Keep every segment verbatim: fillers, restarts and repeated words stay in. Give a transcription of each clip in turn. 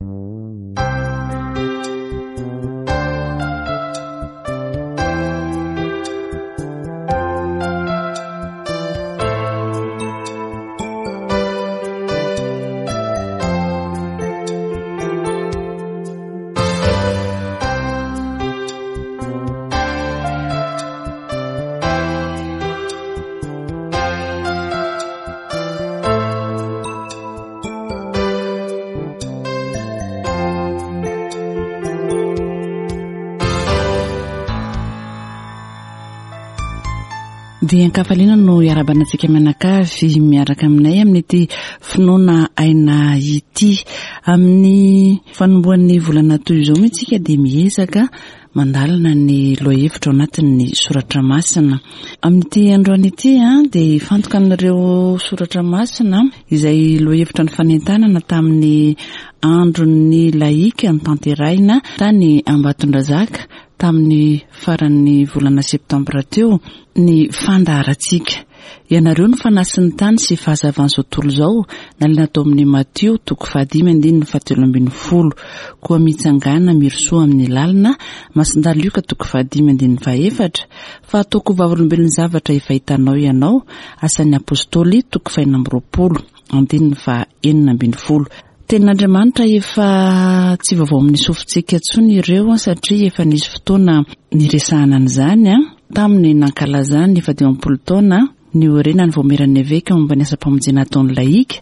Dia ankafaliana no iarabanantsika mianakavy miaraka aminay amin'ity finoana aina ity. Amin'ny fanomboan'ny volana toy izao mitsika dia miezaka mandalina ny lohahevitra ao anatin'ny soratra masina. Amin'ity androany ity dia fantoka amin'ireo soratra masina izay lohahevitra ny fanentanana tamin'ny andron'ny laika ny tanterahina tany Ambatondrazaka tamin'ny faran'ny volana septambra teo ny fandaharatsika. Ianareo ny fanasin'ny tany sy fahazavan'izao tontolo izao nalina tao amin'ny Matio toko fahadimy andininy fahatelo ambin'ny folo, koa mitsangana mirosoa amin'ny lalina Masindalo Lioka toko fahadimy andininy fahaefatra, fa ataoko vavolombelon'ny zavatra efa hitanao ianao, asan'ny apôstôly toko fahaenina amby roapolo andininy fahaenina ambin'ny folo. Tenin'Andriamanitra efa tsy vaovao amin'ny sofintsika intsony ireo satria efa nisy fotoana niresahana an'izany tamin'ny nankalazany efa dimampolo taona ny orena ny vomeran'ny eveka momba ny asa-pamonjena ataon'ny laika,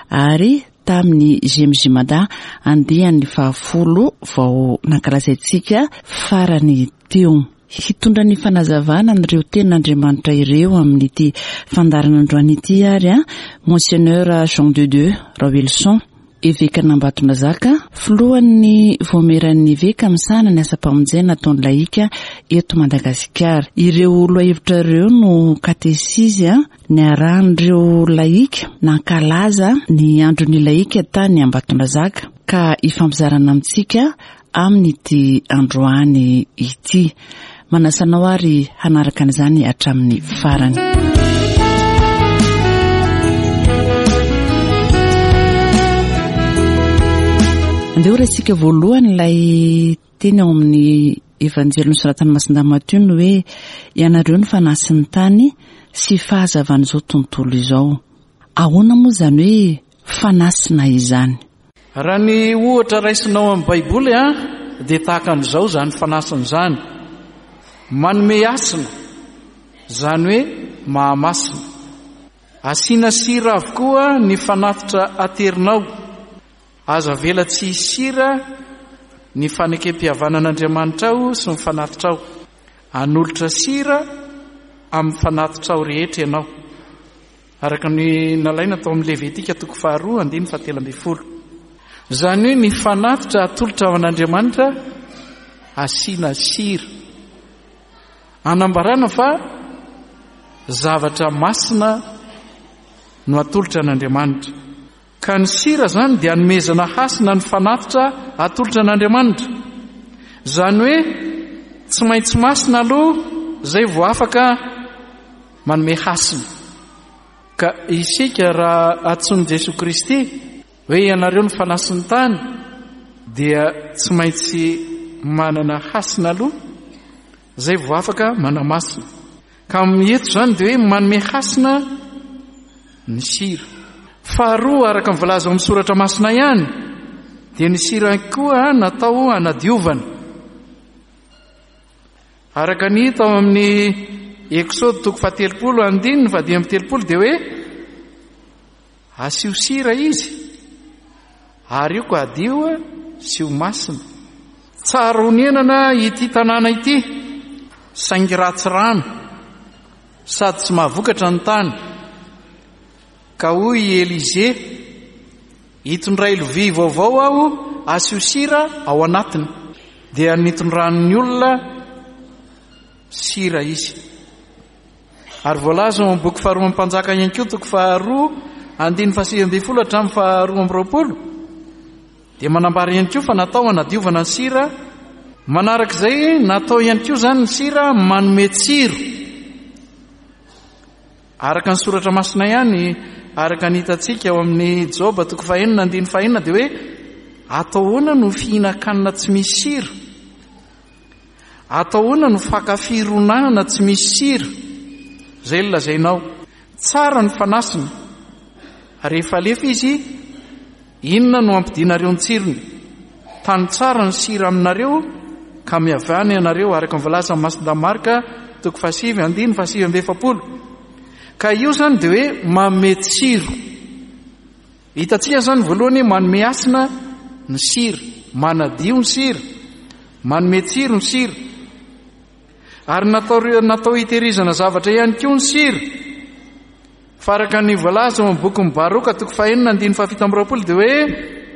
ary tamin'ny Jemjimada andehan'ny fahafolo vao nankalazaitsika farany teo. Hitondra ny fanazavana n'ireo tenin'Andriamanitra ireo amin'ity fandarana androany ity ary Monseigneur Jean de Dieu Rawelson, eveka n'Ambatondrazaka, filohan'ny vomeran'ny eveka misana ny asa-pamonjena ataon'ny laika eto Madagasikara. Ireo lohahevitra ireo no katesisy ny arahan'ireo laika nankalaza ny andron'ny laika tany Ambatondrazaka ka ifampizarana amintsika amin'ity androany ity. Manasanao ary hanaraka an'izany hatramin'ny farany. Andeo resika voalohany ilay teny ao amin'ny evanjely nosoratan'i Masindalo Matio no hoe ianareo ny fanasin'ny tany sy fahazavan'izao tontolo izao. Ahoana moa izany hoe fanasina izany? Raha ny ohatra raisinao amin'ny Baiboly dia tahaka an'izao zany fanasina izany. Manome asina, zany hoe mahamasina. Asiana sira avokoa ny fanatitra aterinao. Aza vela tsy sira ny fanekem-pihavanan'Andriamanitra ao sy ny fanatitra ao. Anolotra sira amin'ny fanatitra ao rehetra ianao. Araka ny nalaina tao amin'ny Levitika toko faharoa andininy fahatelo ambin'ny folo. Zany hoe ny fanatitra atolotra ao an'Andriamanitra asiana sira. Anambarana fa zavatra masina no atolotra an'Andriamanitra. Ka ny sira zany dia anomezana hasina ny fanatitra atolotra an'Andriamanitra. Zany hoe tsy maintsy masina aloha zay vao afaka manome hasina. Ka isika raha antsoin'i Jesu Kristy hoe ianareo ny fanasin'ny tany dia tsy maintsy manana hasina aloha zay vao afaka manamasina. Ka mieto zany dia hoe manome hasina ny sira. Faharoa araka ny voalaza amin'ny soratra masina ihany dia ny sira koa natao hanadiovana. Araka ny hita ao amin'ny Eksôdy toko fahatelopolo andininy fadimy amby telopolo dia hoe asio sira izy ary io ko adio sy ho masina. Tsara honenana ity tanàna ity, saingy ratsy rano sady tsy mahavokatra ny tany. Ka hoy Elize, hitondray lovia vaovao aho, asio sira ao anatiny. Dia nitondran'ny olona sira izy. Ary voalaza ao amin'ny boky faharoa amin'ny mpanjaka ihany koa toko faharoa andininy fahasivy ambin'ny folo hatramin'ny faharoa amby roapolo. Dia manambara ihany koa fa natao hanadiovana ny sira. Manarak'izay natao ihany koa zany ny sira manome tsiro. Araka ny soratra masina ihany, araka ny hitantsika ao amin'ny Joba toko fahaenina andininy fahaenina dia hoe atao hoana no fihinakanina tsy misy sira, atao hoana no fakafironahana tsy misy sira. Zay lazainao tsara ny fanasina, rehefa alefa izy inona no ampidinareo ny tsirony, tany tsara ny sira aminareo ka miavany ianareo araka ny voalaza Masina Marka toko fasivy andiny fasivy amby efapolo. Ka io zany dia hoe manome tsiro. Hitantsika zany voalohany manome asina ny sira, manadio ny sira, manome tsiro ny sira, ary natao natao hitehirizana zavatra ihany koa ny sira. Faraka ny voalaza ao amin'ny boky Baroka toko fahaenina andiny fahafito amby roapolo dia hoe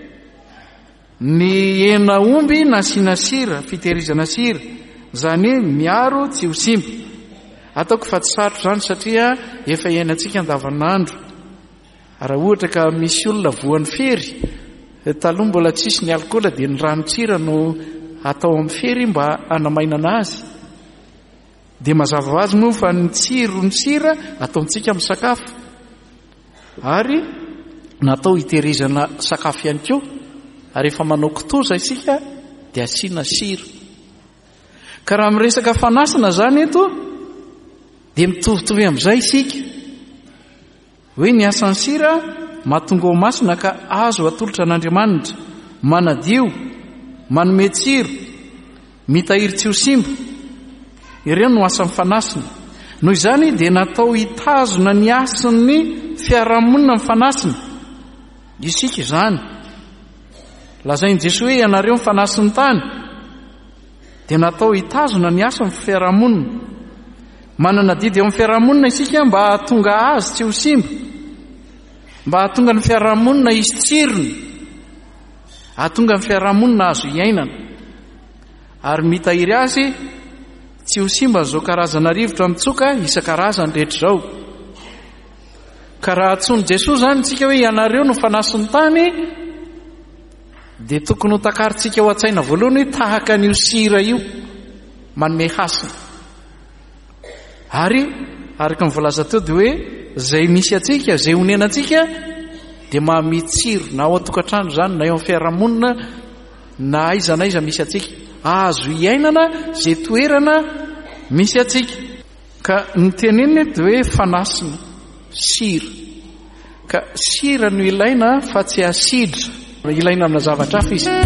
ny hena omby nasiana sira, fitehirizana sira, zany hoe miaro tsy ho simba. Ataoko fa tsy sarotro zany satria efa iainantsika andavanandro. Raha ohatra ka misy olona voan'ny fery, taloha mbola tsisy ny alikola dia ny ranon-tsira no atao amin'ny fery mba hanamainana azy. Dia mazava ho azy moa fa ny tsiro ny sira ataontsika amin'ny sakafo, ary natao hitehirizana sakafo ihany koa. Ary rehefa manao kitoza isika dia asiana sira. Ka raha miresaka fanasana zany eto dia mitovitovy amin'izay isika, hoe ny asan'ny sira mahatonga ao masina ka azo atolotra an'Andriamanitra, manadio, manome tsiro, mitahiry tsy ho simba. Ireo no asan'ny fanasina. Noho izany dia natao hitazona ny asan'ny fiarahamonina ny fanasina. Isika izany lazain'i Jesosy hoe ianareo ny fanasin'ny tany, dia natao hitazona ny asan'ny fiarahamonina. Manana didy eo amin'ny fiarahamonina isika mba hahatonga azy tsy ho simba, mba hahatonga ny fiarahamonina hisy tsirony, hahatonga ny fiarahamonina azo iainana, ary mitahiry azy tsy ho simba zao karazana rivotra mitsoka isan-karazany rehetra zao. Ka raha antsoin'i Jesosy zany tsika hoe ianareo no fanasin'ny tany, dia tokony ho takarintsika ho an-tsaina voalohany hoe tahaka an'io sira io manome hasina. Ary araka ny voalaza teo dia hoe zay misy atsika, zay honenantsika dia mahame tsiro, na ao an-tokantrano zany, na eo amin'ny fiarahamonina, na aiza na aiza misy atsika, azo iainana zay toerana misy atsika. Ka ny teneniny dia hoe fanasina sira, ka sira no ilaina fa tsy asidra, ilaina amina zavatra hafa izy.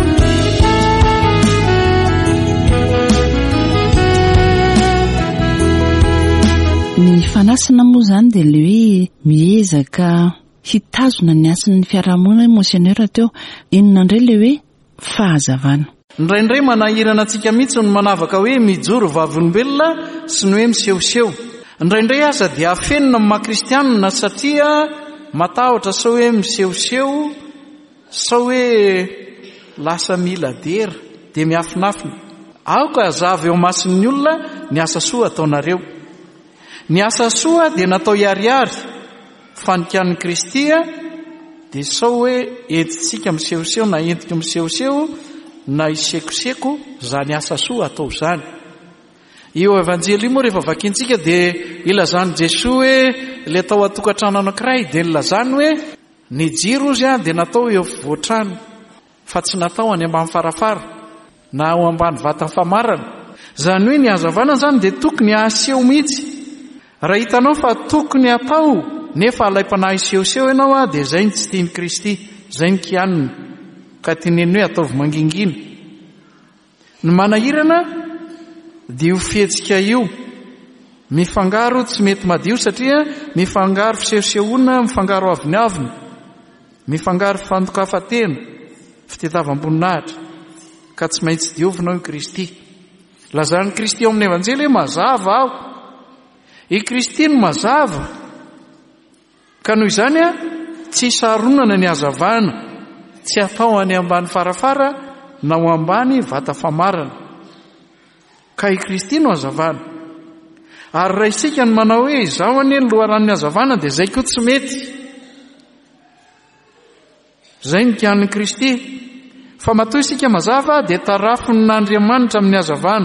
Ny fanasina moa zany dia le hoe miezaka hitazona ny asan'ny fiarahamonina. Monseigneur teo inona indray le hoe fahazavana. Indraindray manahirana antsika mihitsy no manavaka hoe mijoro vavolombelona sy ny hoe misehoseho. Indraindray aza dia afenina amin'ny maha-kristianina satria matahotra sao hoe misehoseho, sao hoe lasa mila dera dia miafinafina. Aoka azava eo mason'ny olona ny asa soa ataonareo. Ny asa soa dia natao hiariary, fanikan'ny Kristia dia sao hoe entitsika misehoseho na entika misehoseho na isekoseko, zany asa soa atao zany. Io evanjely moa rehefa vakiantsika dia ilazany Jesosy hoe le atao atokantrano anankiray dia ilazany hoe ny jiro ozy a dia natao eo voatrano fa tsy natao any ambany farafara na ao ambany vatany famarana. Zany hoe ny hazavana zany dia tokony aseho mihitsy. Raha hitanao fa tokony atao nefa alay-panahy isehoseho ianao a dia zay ny tsy tian'i Kristy, zay ny kianina, ka teneny hoe ataovy mangingina. Ny manahirana dia ho fihetsika io mifangaro tsy mety madio satria mifangaro fisehosehoana, mifangaro aviniavina, mifangaro fandokafatena, fitetavam-boninahitra, ka tsy maintsy diovinao i Kristy. Lazan'i Kristy ao amin'ny evanjely hoe mazava aho, i Kristy no mazava, ka noho izany a tsy saronana ny hazavana, tsy atao any ambany farafara na ho ambany vata famarana, ka i Kristy no hazavana. Ary raha isika ny manao hoe izao anie ny loharan'ny hazavana dia zay koa tsy mety. Zay ny kian'ny Kristy. Fa matoa isika mazava dia tarafiny n'Andriamanitra amin'ny hazavana.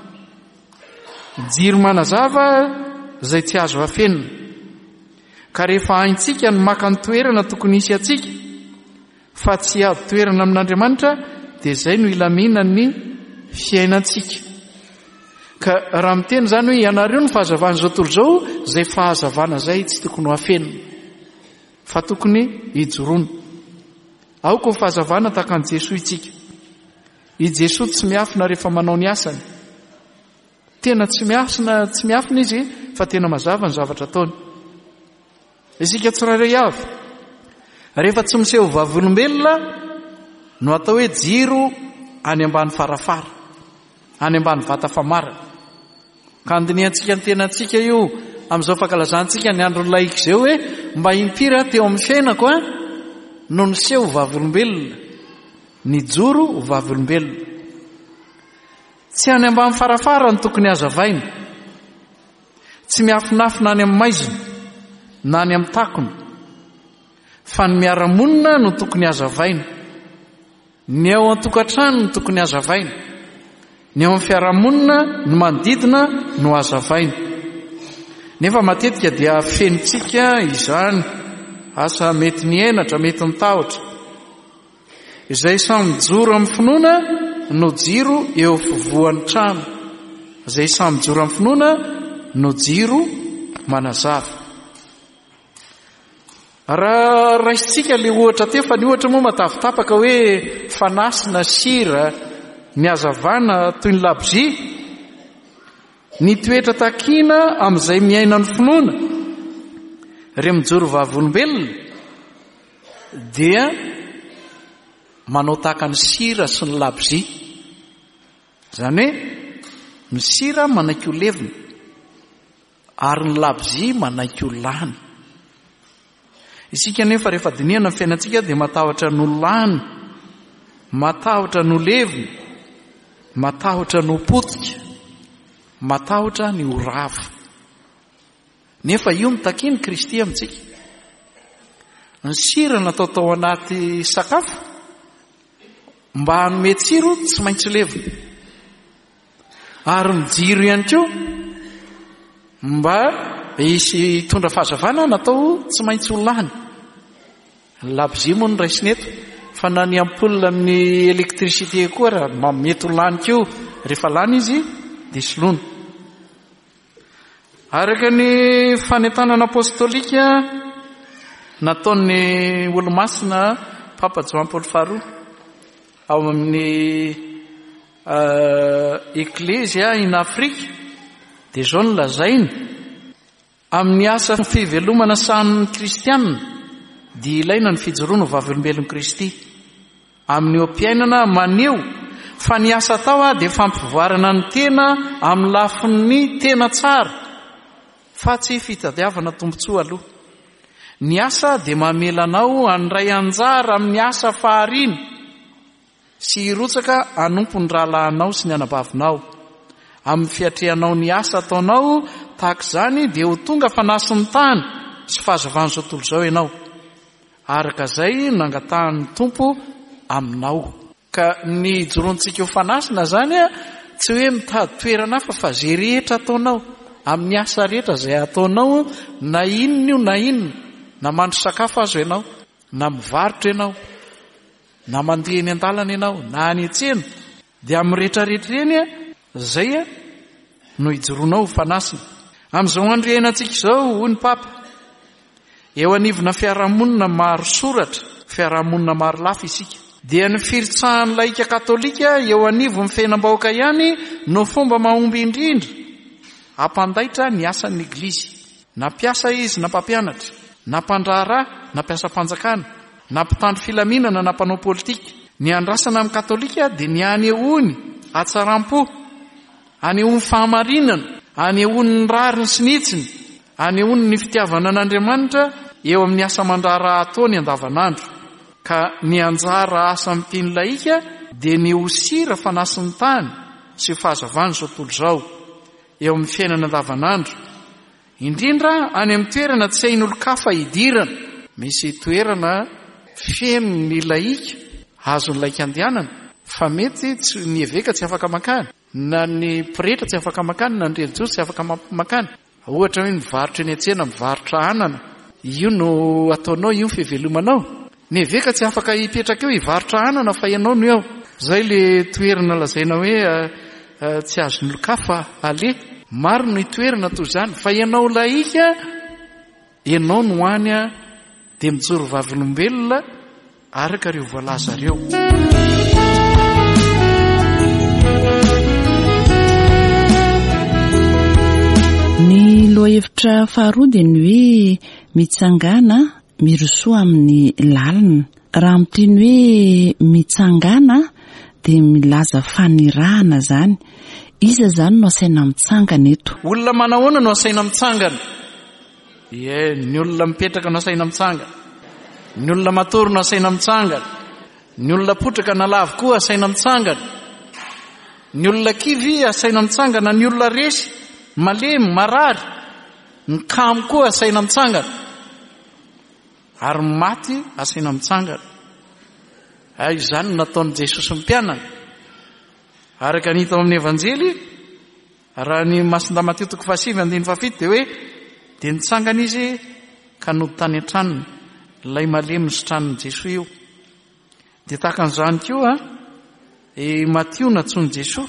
Jiro manazava zay tsy azo afenina. Ka rehefa haintsika ny maka ny toerana tokony hisy atsika, fa tsy ady toerana amin'Andriamanitra dia izay no ilaminany fiainantsika. Ka raha miteny zany hoe ianareo ny fahazavana zao tontolo zao, izay fahazavana zay tsy tokony ho afenina fa tokony hijoroana. Aoko ny fahazavana tahaka an'i Jesoa itsika. I Jesoa tsy miafina rehefa manao ny asany. Tena tsy miafina, tsy miafina izy fa tena mazava ny zavatra ataony. Isika tsirairay avy, rehefa tsy miseho vavolombelona no atao hoe jiro any ambany farafara, any ambany vata famara. Ka andiniantsika ny tenantsika io amin'izao fankalazantsika ny andro laika izao hoe mba impiry teo amin'ny fiainako a no niseho vavolombelona, ny joro vavolombelona. Tsy any ambany farafara no tokony hazavaina, tsy miafinafina any amin'ny maizina na any amin'ny takony, fa ny miara-monina no tokony hazavaina. Ny ao an-tokantrano no tokony hazavaina, ny ao amin'ny fiaramonina no manodidina no hazavaina. Nefa matetika dia fenitsika izany asa mety nienatra, mety nitahotra, izay samy mijoro amin'ny finoana no jiro eo fivoan'ny trano, izay samy mijoro amin'ny finoana no jiro manazava. Raha raisitsika le ohatra teo, fa ny ohatra moa matavitapaka hoe fanasina sira ny hazavana toy ny labozia, ny toetra takina amin'izay miaina ny finoana re mijoro vavolombelona dia manao tahaka ny sira sy ny labozia. Zany hoe ny sira manaiky ho levina ary ny labozia manaiky ho lany. Isika nefa rehefa dinihana ny fiainantsika dia matahotra no lany, matahotra no levina, matahotra no potika, matahotra ny ho ravo. Nefa io mitakiny Kristy amintsika. Ny sira natao tao anaty sakafo mba hanome tsiro tsy maintsy levina, ary ny jiro ihany koa mba hisy tondra fahazavana natao tsy maintsy ho lany. Labozia moa no raisiny eto, fa na ny ampoule amin'ny elektricité koa raha mety ho lany koa rehefa lany izy dia soloina. Araka ny fanentanana apostolika nataon'ny olo-masina Papa Joan Paul faharoa ao amin'ny eklesia in Afrika, dia zao no lazainy amin'ny asa fivelomana sahan'ny kristianina dia ilaina ny fijoroana vavolombelon'i Kristy. Amin'ny ompiainana maneho fa ny asa tao a dia fampivoarana ny tena amin'ny lafin'ny tena tsara, fa tsy fitadiavana tombontsoa aloha. Ny asa dia mamelanao handray anjara amin'ny asa fahariana sy hirotsaka hanompo ny rahalahinao sy ny anabavinao. Amin'ny fiatrehanao ny asa ataonao tahaka izany dia ho tonga fanasin'ny tany sy fahazavana zao tontolo izao ianao. Araka izay nangatahan'ny tompo aminao. Ka ny jorontsika ho fanasina zany a tsy hoe mitady toerana hafa fa zay rehetra ataonao amin'ny asa rehetra izay ataonao, na inona io na inona, na mandro sakafo azo ianao, na mivarotra ianao, na mandeha eny an-dalana ianao, na any an-tsena, dia amin'ny rehetrarehetra eny a zay a no hijoronao ho fanasina. Amin'izao andro iainantsika izao, hoy ny Papa, eo anivona fiarahamonina maro soratra, fiarahamonina maro lafa isika, dia ny firitsahan'ny laika katolika eo anivon'ny fiainam-bahoaka ihany no fomba mahomby indrindra hampandaitra ny asan'ny Eglizy. Na mpiasa izy na mpampianatra, na mpandraharaha na mpiasa-panjakana, na mpitandro filaminana na mpanao politika. Ny andrasana amin'ny katolika dia ny anehoany hatsaram-po, anehoany fahamarinana, anehoany ny rariny sy nitsiny, anehoany ny fitiavana an'Andriamanitra eo amin'ny asa mandraharaha ataony andavanandro. Ka ny anjara asa amin'ity laika dia ny hosira fanasin'ny tany sy fahazavana zao tontolo izao eo amin'ny fiainana andavanandro, indrindra any amin'ny toerana tsy hain'olo-kafa hidirana. Misy toerana feno ny laika azo ny laika andehanana, fa mety tsy ny eveka tsy afaka makany, na ny pretra tsy afaka makany, na ny relijiosy tsy afaka makany. Ohatra hoe mivarotra eny an-tsena, mivarotra anana, io no ataonao, io ny fivelomanao. ny veka tsy afaka hipetraka eo hivarotra anana fa ianao no eo. Zay le toerana lazaina hoe tsy azon'olon-kafa ale. Maro ny toerana toy izany fa ianao laika ianao no hany a dia mijoro vavolombelona araka ireo voalaza ireo. Ny lohahevitra faharoa dia ny hoe mitsangana mirosoa amin'ny lalina. Raha miteny hoe mitsangana dia milaza fanirahana zany. Iza zany no asaina mitsangana eto? Olona manahoana no asaina mitsangana? Ie, ny olona mipetraka no asaina mitsangana. Ny olona matory no asaina mitsangana. Ny olona potraka na lavo koa asaina mitsangana. Ny olona kivy asaina mitsangana. Ny olona resy malemy marary ny kamo koa asaina mitsangana. Ary maty asaina mitsangana. Ay izany nataon'i Jesosy ny mpianana. Araka ny hita amin'ny evanjely, raha ny Masindahy Mateo toko fahasivy andiny fafito dia hoe dia nitsangana izy ka nody tany an-tranony ilay malemy nisotraniny Jesosy io. Dia tahaka an'izany koa e Mateo natsony Jesosy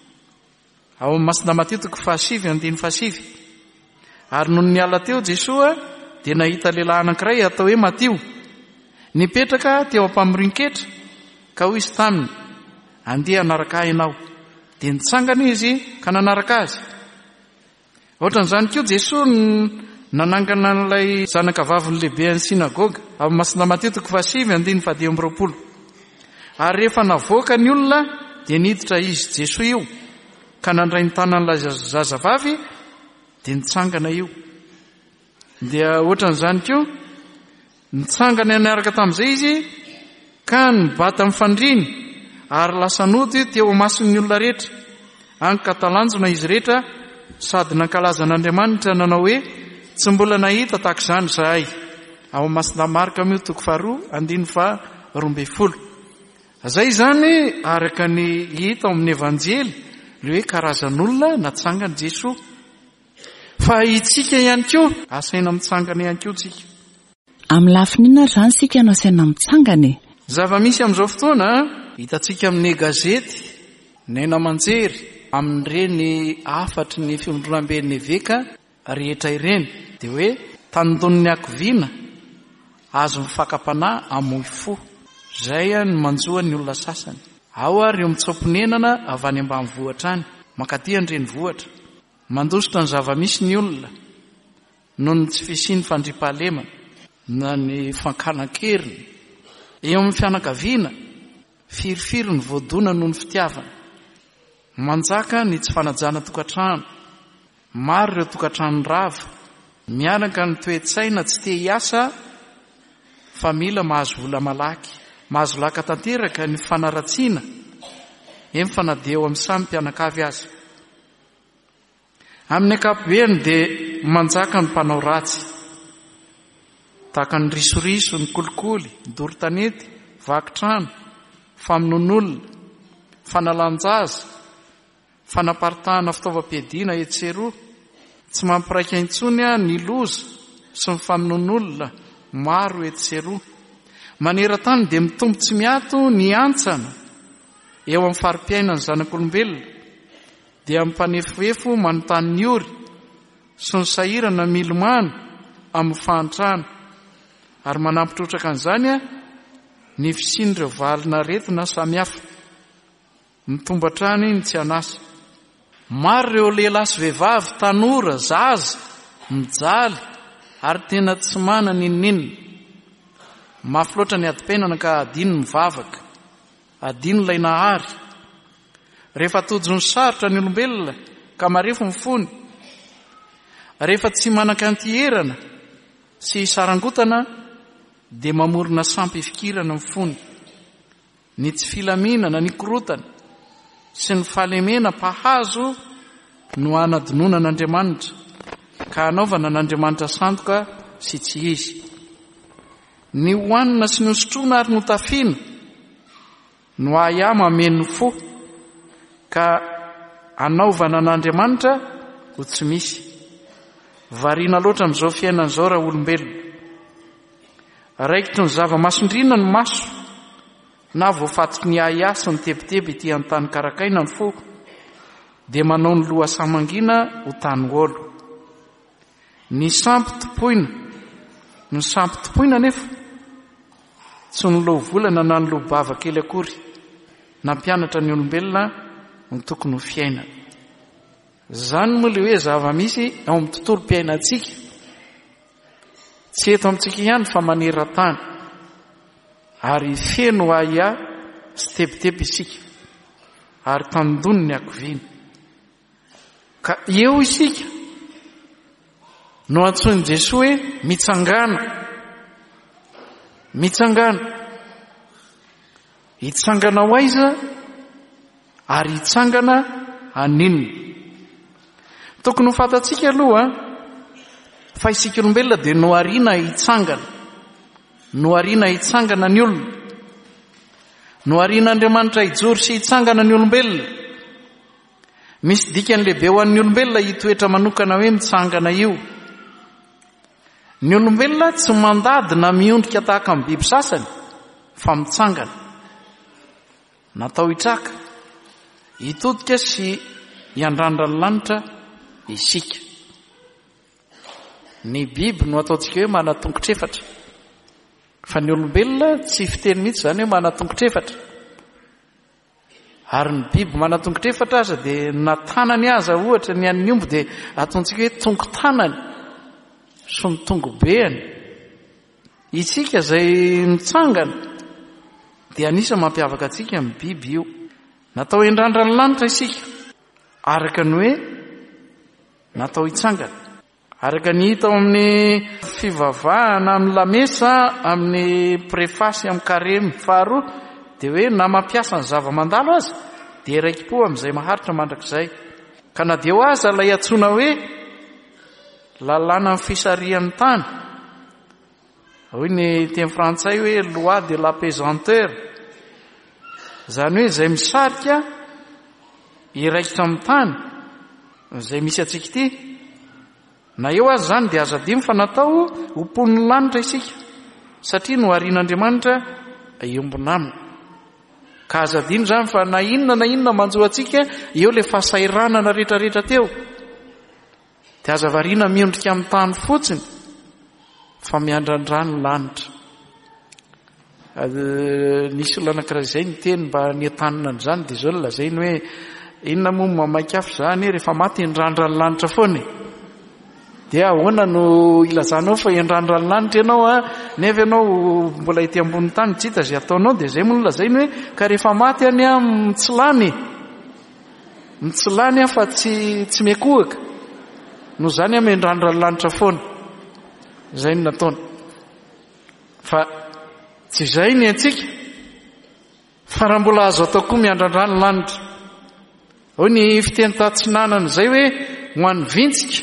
ao amin'ny Masindahy Mateo toko fahasivy andiny fahasivy. Ary noho niala teo Jesosy dia nahita lehilahy anankiray atao hoe Mateo nipetraka teo ampamirin-ketra ka hoy izy taminy, andeha anaraka ahy ianao. Dia nitsangana izy ka nanaraka azy. Ohatran'izany koa Jesosy nanangana n'ilay zanakavaviny lehibe any sinagoga ao amin'ny Masindahy Mateo toko fahasivy andiny fahadimy amby roapolo. Ary rehefa navoaka ny olona dia niditra izy Jesosy io ka nandray ny tanan'ilay zazavavy dia nitsangana io. Dia ohatran'izany koa nitsangana niaraka tamin'izay izy ka nibata amin'ny fandriny ary lasa nody teo mason'ny olona rehetra. Any ka talanjona izy rehetra sady nankalaza an'Andriamanitra nanao hoe tsy mbola nahita tahaka izany zahay. Ao amin'ny Masindahy Marka mio toko faharoa andiny fa roa ambin'ny folo. Zay zany araka ny hita amin'ny evanjely le hoe karazan'olona natsangana Jesosy. Fa itsika ihany koa asaina mitsangana ihany koa tsika. Amin'ny lafinina zany sika no asaina mitsangana. Zava-misy amin'izao fotoana hitantsika amin'ny gazety, ny Aina Aman-jery, amin'ireny afatry ny fivondronam-ben'ny eveka rehetra ireny dia hoe tanindon'ny akoviana azo mifakam-panahy amoy fo. Zay ny manjoa ny olona sasany. Ao ary eo mitsopinenana avy any ambanivohitra any mankaty an-drenivohitra. Mandositra ny zava-misy ny olona noho ny tsy fisiany fandriampahalemana na ny fankanan-keriny. Eo amin'ny fianakaviana firifiry ny voadona noho ny fitiavana. Manjaka ny tsy fanajana tokantrano. Maro ireo tokantrano rava miaraka ny toe-tsaina tsy te hiasa fa mila mahazo vola malaky. Mahazo laka tanteraka ny fanaratsiana eny fa na dia eo amin'ny samy mpianakavy azy. Amin'ny ankapobeny dia manjaka ny mpanao ratsy tahaka ny risoriso, ny kolikoly, ny doro-tanety, vakitrano, famonon'olona, fanalanjaza, fanaparitahana fitaovam-piadiana etseroa, tsy mampiraika intsony ny loza sy ny famonon'olona maro etseroa. Maneran-tany dia mitombo tsy miato ny antsana eo amin'ny fari-piainany zanak'olombelona dia mimpanefoefo manontany ny ory sy ny sahirana milomano amin'ny fahantrano. Ary manampitrotraka an'izany a ny fisian'ireo valina retina samihafa mitombatrany ny tsy anasa. Maro ireo lehilahy sy vehivavy tanora zaza mijaly ary tena tsy manana inon'inona. Mafy loatra ny adi-penana ka adino ny mivavaka, adino ilay nahary. Rehefa tojo ny sarotra ny olombelona ka marefo ny fony, rehefa tsy manan-kantierana sy sarangotana dia mamorona sampy fikirana ny fony. Ny tsy filaminana, ny korotana sy ny fahalemena mpahazo no anadinona an'Andriamanitra ka anaovana an'Andriamanitra sandoka sy tsy izy. Ny hoanina sy ny sotroina ary notafiana no ahama ameno fo ka anaovana an'Andriamanitra ho tsy misy. Variana loatra amin'izao fiainana izao raha olombelona. raikitry ny zava-masondrina ny maso na voafatiky ny ahiasa ny tebiteby ity amin'ny tany karakaina ny fo dia manao ny loha samangina ho tany olo. Ny sampy topoina ny sampy topoina nefa tsy ny loha volana na ny loha bava kely akory na mpianatra ny olombelona ny tokony ho fiaina. Zany moa le hoe zava-misy ao amin'ny tontolo mpiainantsika tsy eto amintsika ihany fa maneran-tany ary feno ahia sy tebiteby isika ary tandony ny akoviany ka eo isika no antsoin'i Jesosy hoe mitsangana mitsangana hitsangana ho aiza ary hitsangana aninona. Tokony ho fantatsika aloha fa isika olombelona dia no ariana hitsangana no ariana hitsangana ny olona no arian'Andriamanitra hijoro sy hitsangana ny olombelona. Misy dikany lehibe ho an'ny olombelona hitoetra manokana hoe mitsangana io. Ny olombelona tsy mandady na miondrika tahaka amin'ny biby sasany fa mitsangana natao hitraka hitodika sy hiandrandra ny lanitra isika. Ny biby no ataontsika hoe manatongotra efatra fa ny olombelona tsy fiteny mihitsy zany hoe manatongotra efatra. Ary ny biby manatongotra efatra aza dia na tanany aza ohatra ny an'ny omby dia ataontsika hoe tongo tanany sy ny tongo beany. Isika izay mitsangana dia anisany mampiavaka antsika amin'ny biby io. Natao endrandra ny lanitra isika araka ny hoe natao hitsangana araka ny hita ao amin'ny fivavahana amin'ny lamesa amin'ny prefasy amin'ny karemy faharoa dia hoe na mampiasa ny zava-mandalo aza dia raiky-po amin'izay maharitra mandrakizay. Ka na dia ho aza ilay antsoina hoe lalàna ny fisarian'ny tany hoy ny teny frantsay hoe loi de la pesanteur, zany hoe izay misarika iraikitra amin'ny tany izay misy atsika ity. Na eo azy zany dia aza dimy fa natao hompon'ny lanitra isika satria no arian'Andriamanitra iombona aminy. Ka aza dimy zany fa na inona na inona manjo atsika eo le fahasairanana rehetrarehetra teo dia aza variana miondrika amin'ny tany fotsiny fa miandrandra ny lanitra. Nisy olona anankiray izay ny teny mba niantanina an'izany dia izao lazainy hoe inona moa mamaika afo zany rehefa maty endrandra ny lanitra foana. Dia ahoana no ilazanao fa endrandra ny lanitra ianao a nefa ianao mbola ety ambony tany tsy hita izay ataonao dia izay moa no lazainy hoe ka rehefa maty any a mitsilany mitsilany a fa tsy tsy miakohaka no zany a mendrandra ny lanitra foana. Izay no nataony fa tsy izay ny antsika fa raha mbola azo atao koa miandrandra ny lanitra. Ao ny fiteny tatsinanana izay hoe ho an'ny vintsika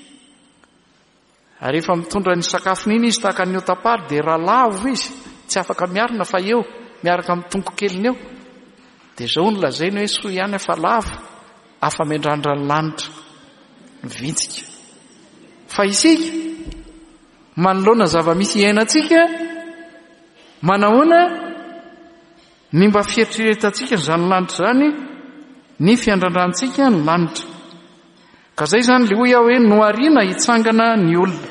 ary rehefa mitondra ny sakafony iny izy tahaka ny otapary dia raha lavo izy tsy afaka miarina fa eo miaraka amin'ny tongo keliny eo dia izao no lazainy hoe soa ihany efa lavo afa mendrandra ny lanitra ny vintsika. Fa isika manoloana zava-misy iainantsika manahoana ny mba fieritreretantsika zany lanitra zany ny fiandrandrantsika ny lanitra. Ka zay zany le hoy aho hoe no ariana hitsangana ny olona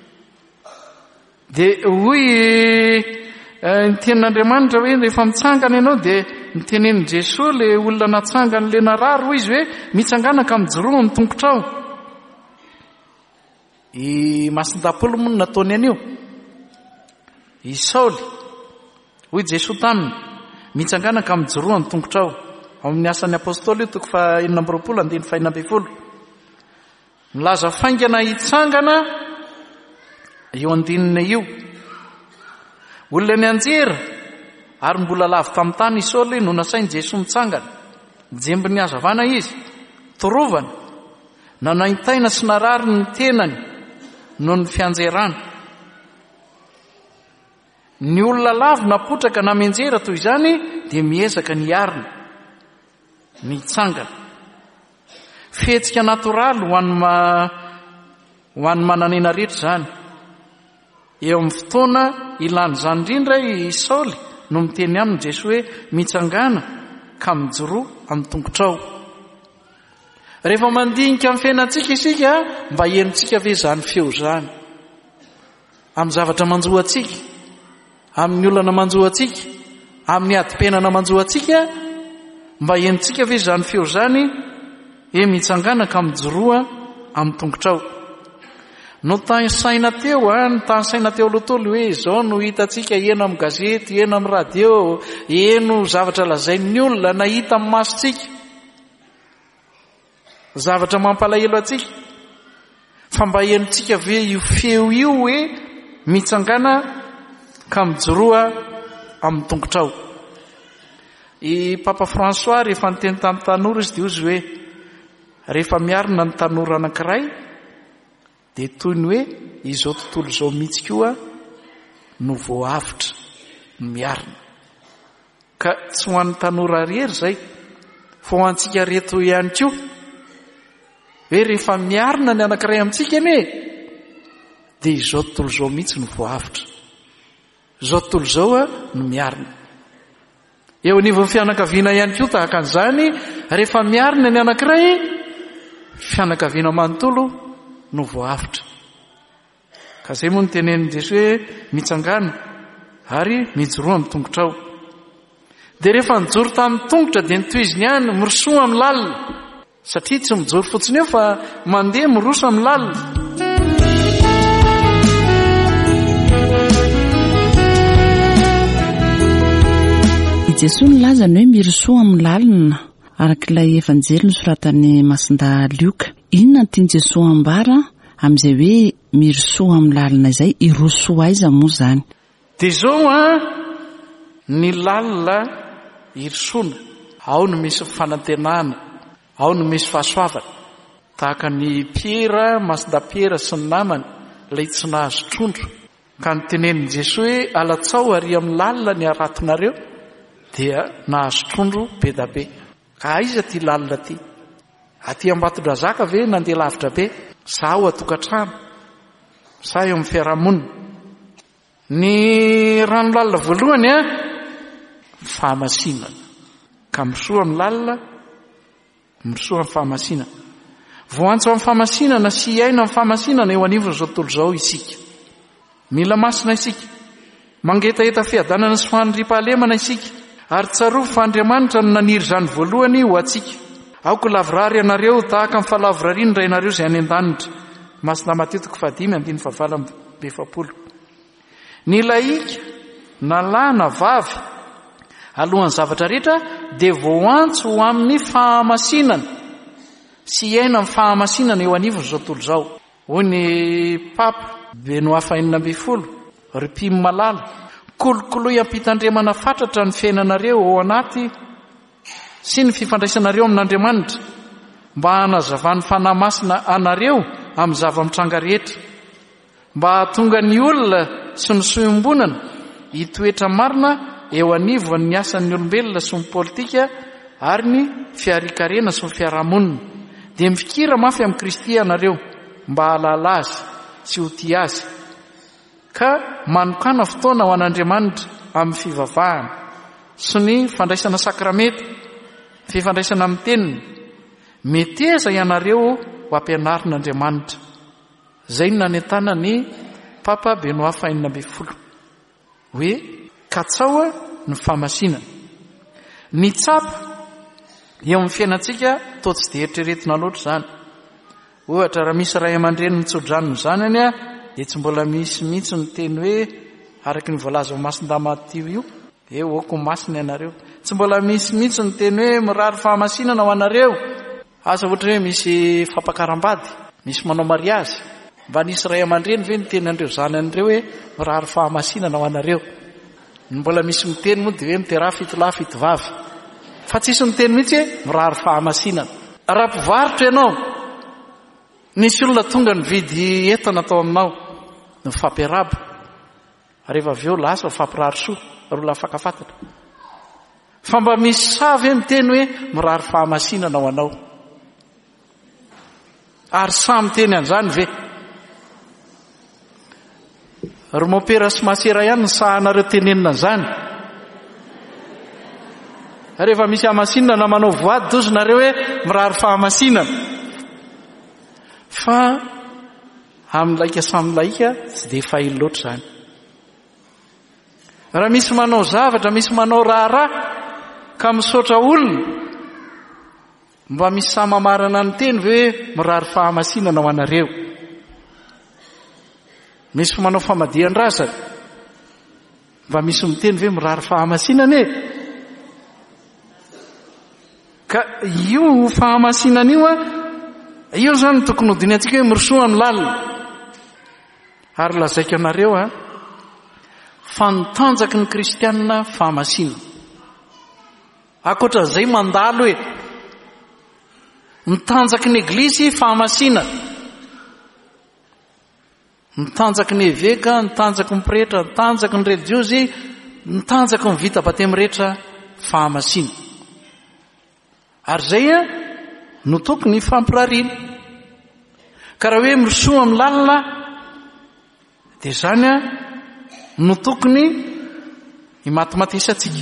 dia hoy ny tenin'Andriamanitra hoe rehefa mitsangana ianao dia nitenen'i Jesosy le olona natsangana le narary hoy izy hoe mitsangana ka mijoroa ny tongotrao. I masin-dapolo moa no nataony an'io i Saoly hoy Jesosy taminy mitsangana ka mijoroa ny tongotrao. Ao amin'ny asan'ny apôstôly io toko fa enina amby roapolo andiny fa enina ambin'ny folo milaza faingana hitsangana eo andinina io. Olona ny anjera ary mbola lavo tamin'ny tany i Saoly no nasain'i Jesosy mitsangana. Jemby ny hazavana izy torovana nanaintaina sy narary ny tenany noho ny fianjerana. Ny olona lavo napotraka namenjera toy izany dia miezaka ny arina ny hitsangana. Fihetsika natoraly ho an'ny ma ho an'ny mananena rehetra zany eo amin'ny fotoana ilany zany indrindra i Saoly no miteny aminy Jesosy hoe mitsangana ka mijoroa amin'ny tongotrao. Rehefa mandinika amin'ny fiainantsika isika mba henontsika ve zany feo zany amin'ny zavatra manjoa atsika, amin'ny olana manjoa atsika, amin'ny adi-penana manjoa atsika, mba henontsika ve zany feo zany e mitsangana ka mijoroa amin'ny tongotrao. No tany saina teo a no tany saina teo lotolo hoe zao no hitantsika eno amin'ny gazety, eno amin'ny radio, eno zavatra lazain'ny olona na hita amin'ny masontsika, zavatra mampalahelo atsika, fa mba henontsika ve io feo io hoe mitsangana ka mijoroa amin'ny tongotrao. I Papa François rehefa niteny tamin'ny tanora izy dia ozy hoe rehefa miarina ny tanora anankiray dia toy ny hoe izao tontolo izao mihitsy koa no voavitra no miarina. Ka tsy ho an'ny tanora rehery izay fa ho antsika reto ihany koa hoe rehefa miarina ny anankiray amintsika ane dia izao tontolo izao mihitsy no voavitra, izao tontolo izao a no miarina. Eo anivon'ny fianakaviana ihany koa tahaka an'izany, rehefa miarina ny anankiray fianakaviana manontolo no voavitra. Ka izay moa no tenenin' Jesosy hoe mitsangana ary mijoroa amin'ny tongotrao. Dia rehefa nijoro tamin'ny tongotra dia nitohiziny ihany mirosoa amin'ny lalina, satria tsy mijoro fotsiny eo fa mandeha miroso amin'ny lalina. I Jesosy nilazany hoe mirosoa amin'ny lalina arak'ilay evanjely nosoratan'ny Masinda Lioka. Inona no tiany Jesosy ambara amin'izay hoe mirosoa amin'ny lalina izay, irosoa aiza moa zany? Dia izao a ny lalina irosoana, ao no misy fanantenana, ao no misy fahasoavana, tahaka ny Piera, Masinda Piera sy ny namany ilay tsy nahazo trondro ka nitenenin' Jesosy hoe alatsao ary amin'ny lalina ny aratonareo dia nahazo trondro be da be. Ka aiza ty lalina ty? Aty Ambatondrazaka ve nandeha lavitra be? Sa ao atokantrano? Sa eo amin'ny fiarahamonina? Ny rano lalina voalohany a fahamasinana, ka misoa amin'ny lalina, misoa amin'ny fahamasinana. Voantso amin'ny fahamasinana sy iaina amin'ny fahamasinana eo anivon'izao tontolo izao isika. Mila masina isika, mangetaheta fiadanana sy fanondrim-pahalemana isika, ary tsaroa fa Andriamanitra no naniry zany voalohany ho atsika. Aoko lavrary ianareo tahaka amin'ny falavrariana ianareo izay any an-danitra. Masina Mateo fadimy andiny fahavalo amby efapolo. Ny laika na lahy na vavy alohan'ny zavatra rehetra dia voantso ho amin'ny fahamasinana sy iaina amin'ny fahamasinana eo anivon'izao tontolo izao. Hoy ny Papa Benoît fahenina ambin'ny folo ry mpimy malala, kolokoloy ampitandremana fatratra ny fiainanareo ao anaty sy ny fifandraisanareo amin'Andriamanitra, mba hanazavany fanahy masina anareo amin'ny zava-mitranga rehetra, mba hahatonga ny olona sy ny soembonana hitoetra marina eo anivon'ny asan'ny olombelona sy ny politika ary ny fiarikarena sy ny fiarahamonina. Dia mifikira mafy amin'ny Kristy ianareo mba hahalala azy sy ho tia azy, ka manokana fotoana ho an'Andriamanitra amin'ny fivavahana sy ny fandraisana sakramety, fifandraisana amin'ny teniny. Meteza ianareo ho ampianarin'Andriamanitra. Zay no nanentana ny Papa Benoît fahenina ambin'ny folo hoe katsao ny fahamasinana. Ny tsapa eo amin'ny fiainantsika toa tsy dia eritreretina loatra zany. Ohatra raha misy ray aman-dreny mitso-drano ny zanany a dia tsy mbola misy mihitsy ny teny hoe araky ny voalaza ao Masinda Matio io, e oko masina ianareo. Tsy mbola misy mihitsy ny teny hoe mirary fahamasinana ho anareo. Asa ohatra hoe misy fampakaram-bady, misy manao mariazy, mba nisy ray aman-dreny ve ny teny andreo zanan'ireo hoe mirary fahamasinana ho anareo. Ny mbola misy miteny moa dia hoe miteraha fitolahy fitovavy, fa tsisy miteny mihitsy hoe mirary fahamasinana. Raha mpivarotra ianao, nisy olona tonga nividy entana tao aminao, ny fampiaraba, rehefa avy eo lasa fampirary soa, rola fankafantatra. Fa mba misy savy miteny hoe mirary fahamasinana ho anao. Ary samy teny an'izany ve? romopera sy masera ihany ny sahanareo tenenina zany. Rehefa misy hamasinana na manao voady dozy nareo hoe mirary fahamasinana. Fa amin'ny laika samy laika tsy dia fahily loatra zany. Raha misy manao zavatra, misy manao raharaha ka misaotra olona, mba misy samamarana ny teny ve mirary fahamasinana ho anareo. Misy manao famadihan-drazana, mba misy miteny ve mirary fahamasinana e? Ka io fahamasinana io a, io zany tokony hodiny antsika hoe mirosoa amin'ny lalina. Ary lazaiko anareo a, fa nitanjaky ny kristianina fahamasinana. Akoatra izay mandalo hoe nitanjaky ny eglizy fahamasinana, nitanjaky ny eveka, nitanjaky ny pretra, nitanjaky ny religiosy, nitanjaky ny vita batemy rehetra fahamasinana. Ary zay a no tokony fampirariana. Ka raha hoe mirosoa amin'ny lalina dia zany a no tokony himatimatisa atsika.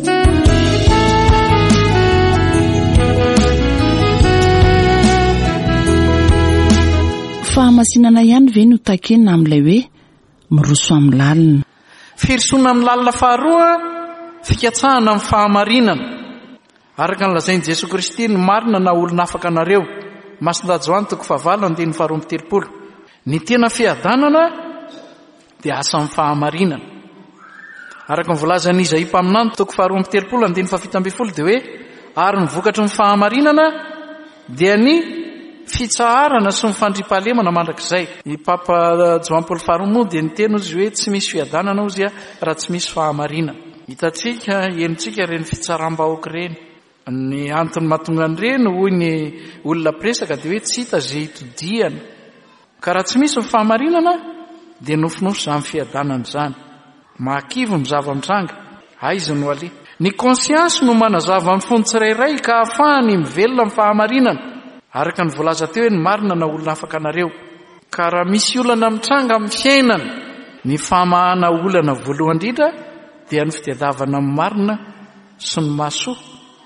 Fahamasinana ihany ve no takena amin'ilay hoe miroso amin'ny lalina. Firosoana amin'ny lalina faharoa, fikatsahana amin'ny fahamarinana. Araka ny lazain'i Jesoa Kristy ny marina na olona afaka anareo. Masin-dajoany toko fahavalo andiny faharoa amby telopolo. Ny tena fiadanana dia asa amin'ny fahamarinana. Araka ny volazan'i Isaia mpaminany toko faharoa amby telopolo andiny fahafito amby folo dia hoe, ary ny vokatry ny fahamarinana dia ny fitsaharana sy ny fandriam-pahalemana mandrakizay. I Papa Joan Paul faharoa moa dia niteny izy hoe tsy misy fiadanana ozy a raha tsy misy fahamarinana. Hitantsika enitsika reny fitsaram-bahoaka reny. Ny antony mahatonga an'ireny hoy ny olona presaka dia hoe tsy hita izay hitodiana. Ka raha tsy misy ny fahamarinana dia nofinofy izany fiadanana izany. Mahakivy mizava mitranga, aiza no ale. Ny konsiansy no manazava amin'ny fony tsirairay ka ahafahany mivelona amin'ny fahamarinana. Araka ny voalaza teo hoe ny marina na olona afaka anareo. Ka raha misy olana mitranga amin'ny fiainana, ny famahana olana voalohany indrindra dia ny fitadiavana amin'ny marina sy ny mahasoa,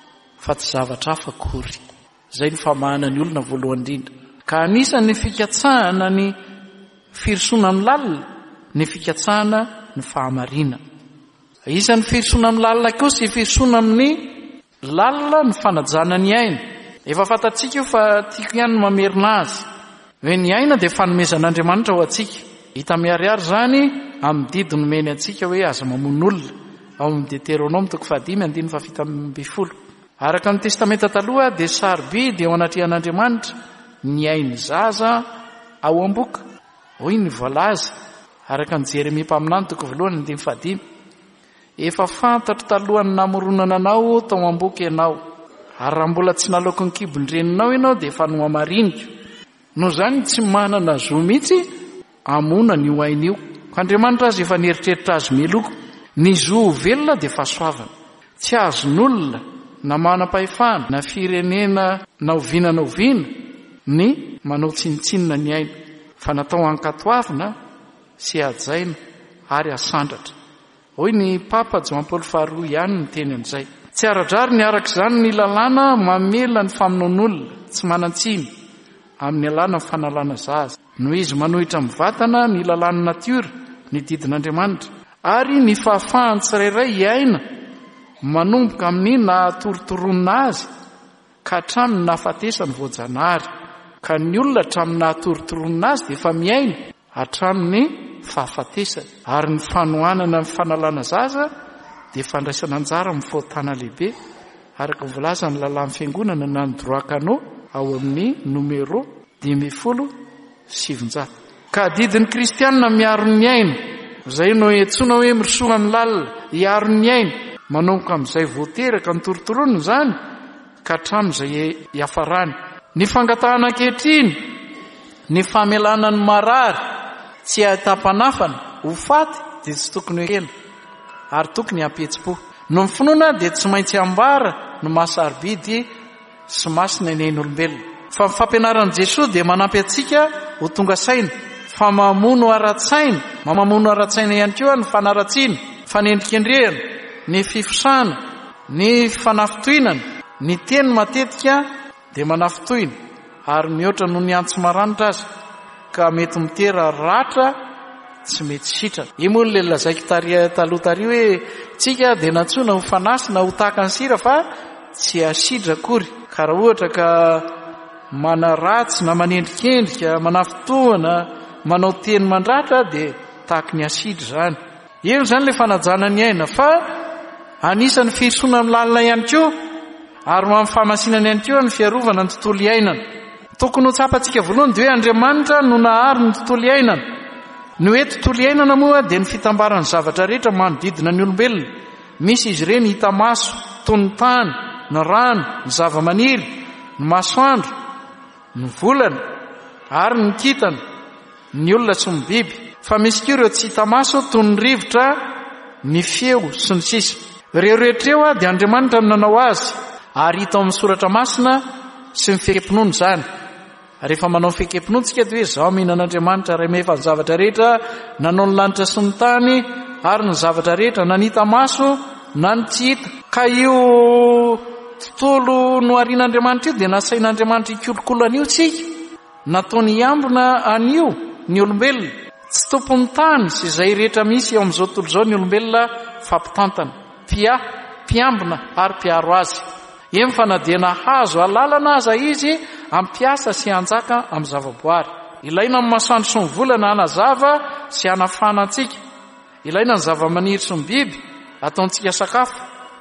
fa tsy zavatra hafa akory. Zay ny famahana ny olona voalohany indrindra. Ka anisan'ny fikatsahana ny firosoana amin'ny lalina, ny fikatsahana ny fahamarinana. Isan'ny firosoana amin'ny lalina kosa, firosoana amin'ny lalina ny fanajana ny aina. Efa fantatsika io fa tiako ihany ny mamerina azy. Hoe ny aina dia fanomezan'Andriamanitra ho antsika. Hita miharihary zany amin'ny didy nomeny antsika hoe aza mamono olona. Ao amin'ny Deutéronome toko fahadimy andiny fahafito amby folo. Araka ny testamenta taloha dia sarobidy eo anatrehan'Andriamanitra ny ainy zaza ao am-boka. Hoy ny voalaza araka ny Jeremia mpaminany toko voalohany andiny fahadimy. Efa fantatro talohany namoronana anao tao am-boka ianao. Ary raha mbola tsy nalaoko ny kibon-dreninao ianao dia efa no amariniko. Noho izany tsy manana zo mihitsy amona ny ho ainy io. Ka Andriamanitra azy efa nieritreritra azy meloko. Ny zo velona dia fahasoavana. Tsy azon'olona na manam-pahefana na firenena na oviana na oviana ny manao tsinitsinina ny aina. Fa natao hankatoavina sy hajaina ary hasandratra. Hoy ny Papa Joan Paul faharoa ihany ny teny an'izay. Tsy aradrary ny araka izany ny lalàna mamela ny famonoan'olona tsy manan-tsiny amin'ny alàna ny fanalàna zaza. Noho izy manohitra amin'ny vatana ny lalàna natiora, ny didin'Andriamanitra, ary ny fahafahany tsirairay iaina manomboka amin'ny nahatorotoronina azy ka hatramin'ny nahafatesany voajanahary. Ka ny olona hatramin'ny nahatorotoronina azy dia efa miaina hatramin'ny fahafatesany. Ary ny fanohanana ny fanalàna zaza dia fandraisana anjara amin'ny fahotana lehibe araka ny voalaza ny lalàn'ny fiangonana na ny droit canot ao amin'ny nomero dimy folo sivinjato. Ka didin'ny kristianina miaro ny aina, izay no etsoina hoe mirosoa amin'ny lalina, hiaro ny aina, manomboka amin'izay voateraka ny torotoronina izany ka hatramin'izay hiafarany. Ny fangatahana ankehitriny, ny famelana ny marary, tsy ahtam-panafana, ho faty dia tsy tokony ho hena ary tokony hampihetsi-po. No ny finoana dia tsy maintsy ambara no mahasarobidy sy masina ny ain'olombelona. Fa ny fampianaran'i Jesosy dia manampy antsika ho tonga saina, fa mamono ara-tsaina mamamono ara-tsaina ihany koa ny fanaratsiana, fanendrikendrehana, ny fifosana, ny fanafitoinana. Ny teny matetika dia manafitoina ary mihoatra noho ny antso maranitra azy ka mety mitera ratra tsy mety sitrana. Io moa le lazaiko taloha tario hoe tsika dia natsoina ho fanasina ho tahaka ny sira fa tsy asidra akory. Ka raha ohatra ka mana ratsy na manendrikendrika, manafitoana, manao teny mandratra dia tahaka ny asidra zany. Io zany le fanajana ny aina fa anisan'ny fisoana amin'ny lalina ihany koa ary amin'ny fahamasinany ihany koa ny fiarovana ny tontolo iainana. Tokony ho tsapantsika voalohany dia hoe Andriamanitra no nahary ny tontolo iainana. Ny hoe tontolo iainana moa dia ny fitambaran'ny zavatra rehetra manodidina ny olombelona. Misy izy ireny hita maso toy ny tany, ny rano, ny zava-maniry, ny masoandro, ny volana ary ny kintana, ny olona sy ny biby. Fa misy koa ireo tsy hita maso toy ny rivotra, ny feo sy ny sisa. Ireo rehetreo dia Andriamanitra no nanao azy ary hita amin'ny soratra masina sy ny fihekempinoana zany. Rehefa manao fihekempinoana tsika dia hoe izao mihinan'Andriamanitra ray amefa ny zavatra rehetra, nanao ny lanitra sy ny tany ary ny zavatra rehetra na ny hita maso na ny tsy hita. Ka io tontolo no arian'Andriamanitra io dia nasain'Andriamanitra ikolokolo an'io tsika, nataony hiambina an'io ny olombelona. Tsy tompony tany sy izay rehetra misy eo amin'izao tontolo izao ny olombelona fampitantana, pia mpiambina ary mpiaro azy. Eny fa na dia nahazo alalana aza izy ampiasa sy anjaka amin'ny zavaboary. Ilaina amin'ny masoandro sy ny volana hanazava sy hanafana antsika. Ilaina ny zava-maniry sy ny biby ataontsika sakafo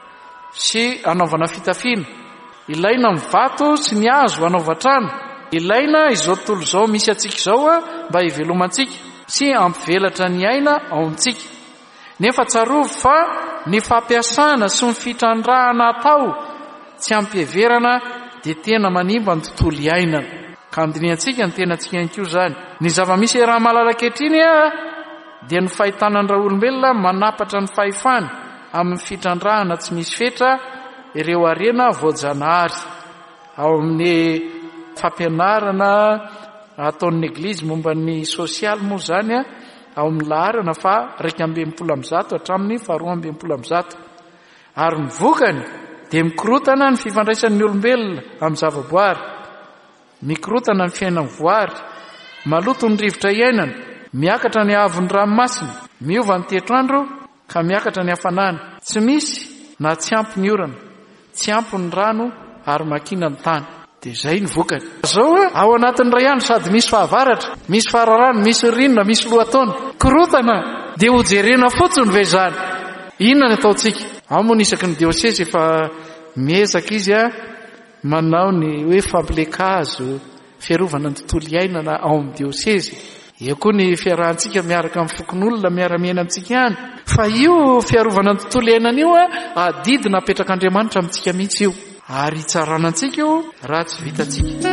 sy anaovana fitafiana. Ilaina ny vato sy ny hazo anaovan-trano. Ilaina izao tontolo izao misy atsika izao mba hivelomantsika sy ampivelatra ny aina ao amintsika. Nefa tsarovy fa ny fampiasana sy ny fitrandrahana atao tsy ampiheverana dia tena manimba ny tontolo iainana. Ka andiniantsika ny tena tsika ihany koa zany. Ny zava-misy raha malalak'etriny dia ny fahitana ny olombelona manapatra ny fahefany amin'ny fitrandrahana tsy misy fetra ireo arena voajanahary ao amin'ny fampianarana ataon'ny eglizy momba ny sosialy moa zany ao amin'ny laharana fa raika amby enimpolo amby zato hatramin'ny faharoa amby enimpolo amby zato. Ary ny vokany dia mikorotana ny fifandraisan'ny olombelona amin'ny zavaboary, mikorotana ny fiainany voary, maloto ny rivotra iainana, miakatra ny haavon'ny ranomasina, miova ny toetrandro ka miakatra ny hafanana. Tsy misy na tsy ampy ny orana, tsy ampy ny rano ary makina ny tany. Dia izay ny vokany. Zao ao anatin'ny ray andro sady misy fahavaratra, misy fahararano, misy rinona, misy lohataona. Korotana dia ho jerena fotsiny ve zany. Inona ny ataontsika? Ao moa nisaky ny diosesy efa miezaka izy a manao ny hoe fampilekazo fiarovana ny tontolo iainana ao amin'ny diosesy. Eo koa ny fiarahantsika miaraka amin'ny fokon'olona miara-miaina amintsika ihany. Fa io fiarovana ny tontolo iainana io a adidina apetrak'Andriamanitra amintsika mihitsy io. Ary tsaranantsika io raha tsy vitantsika.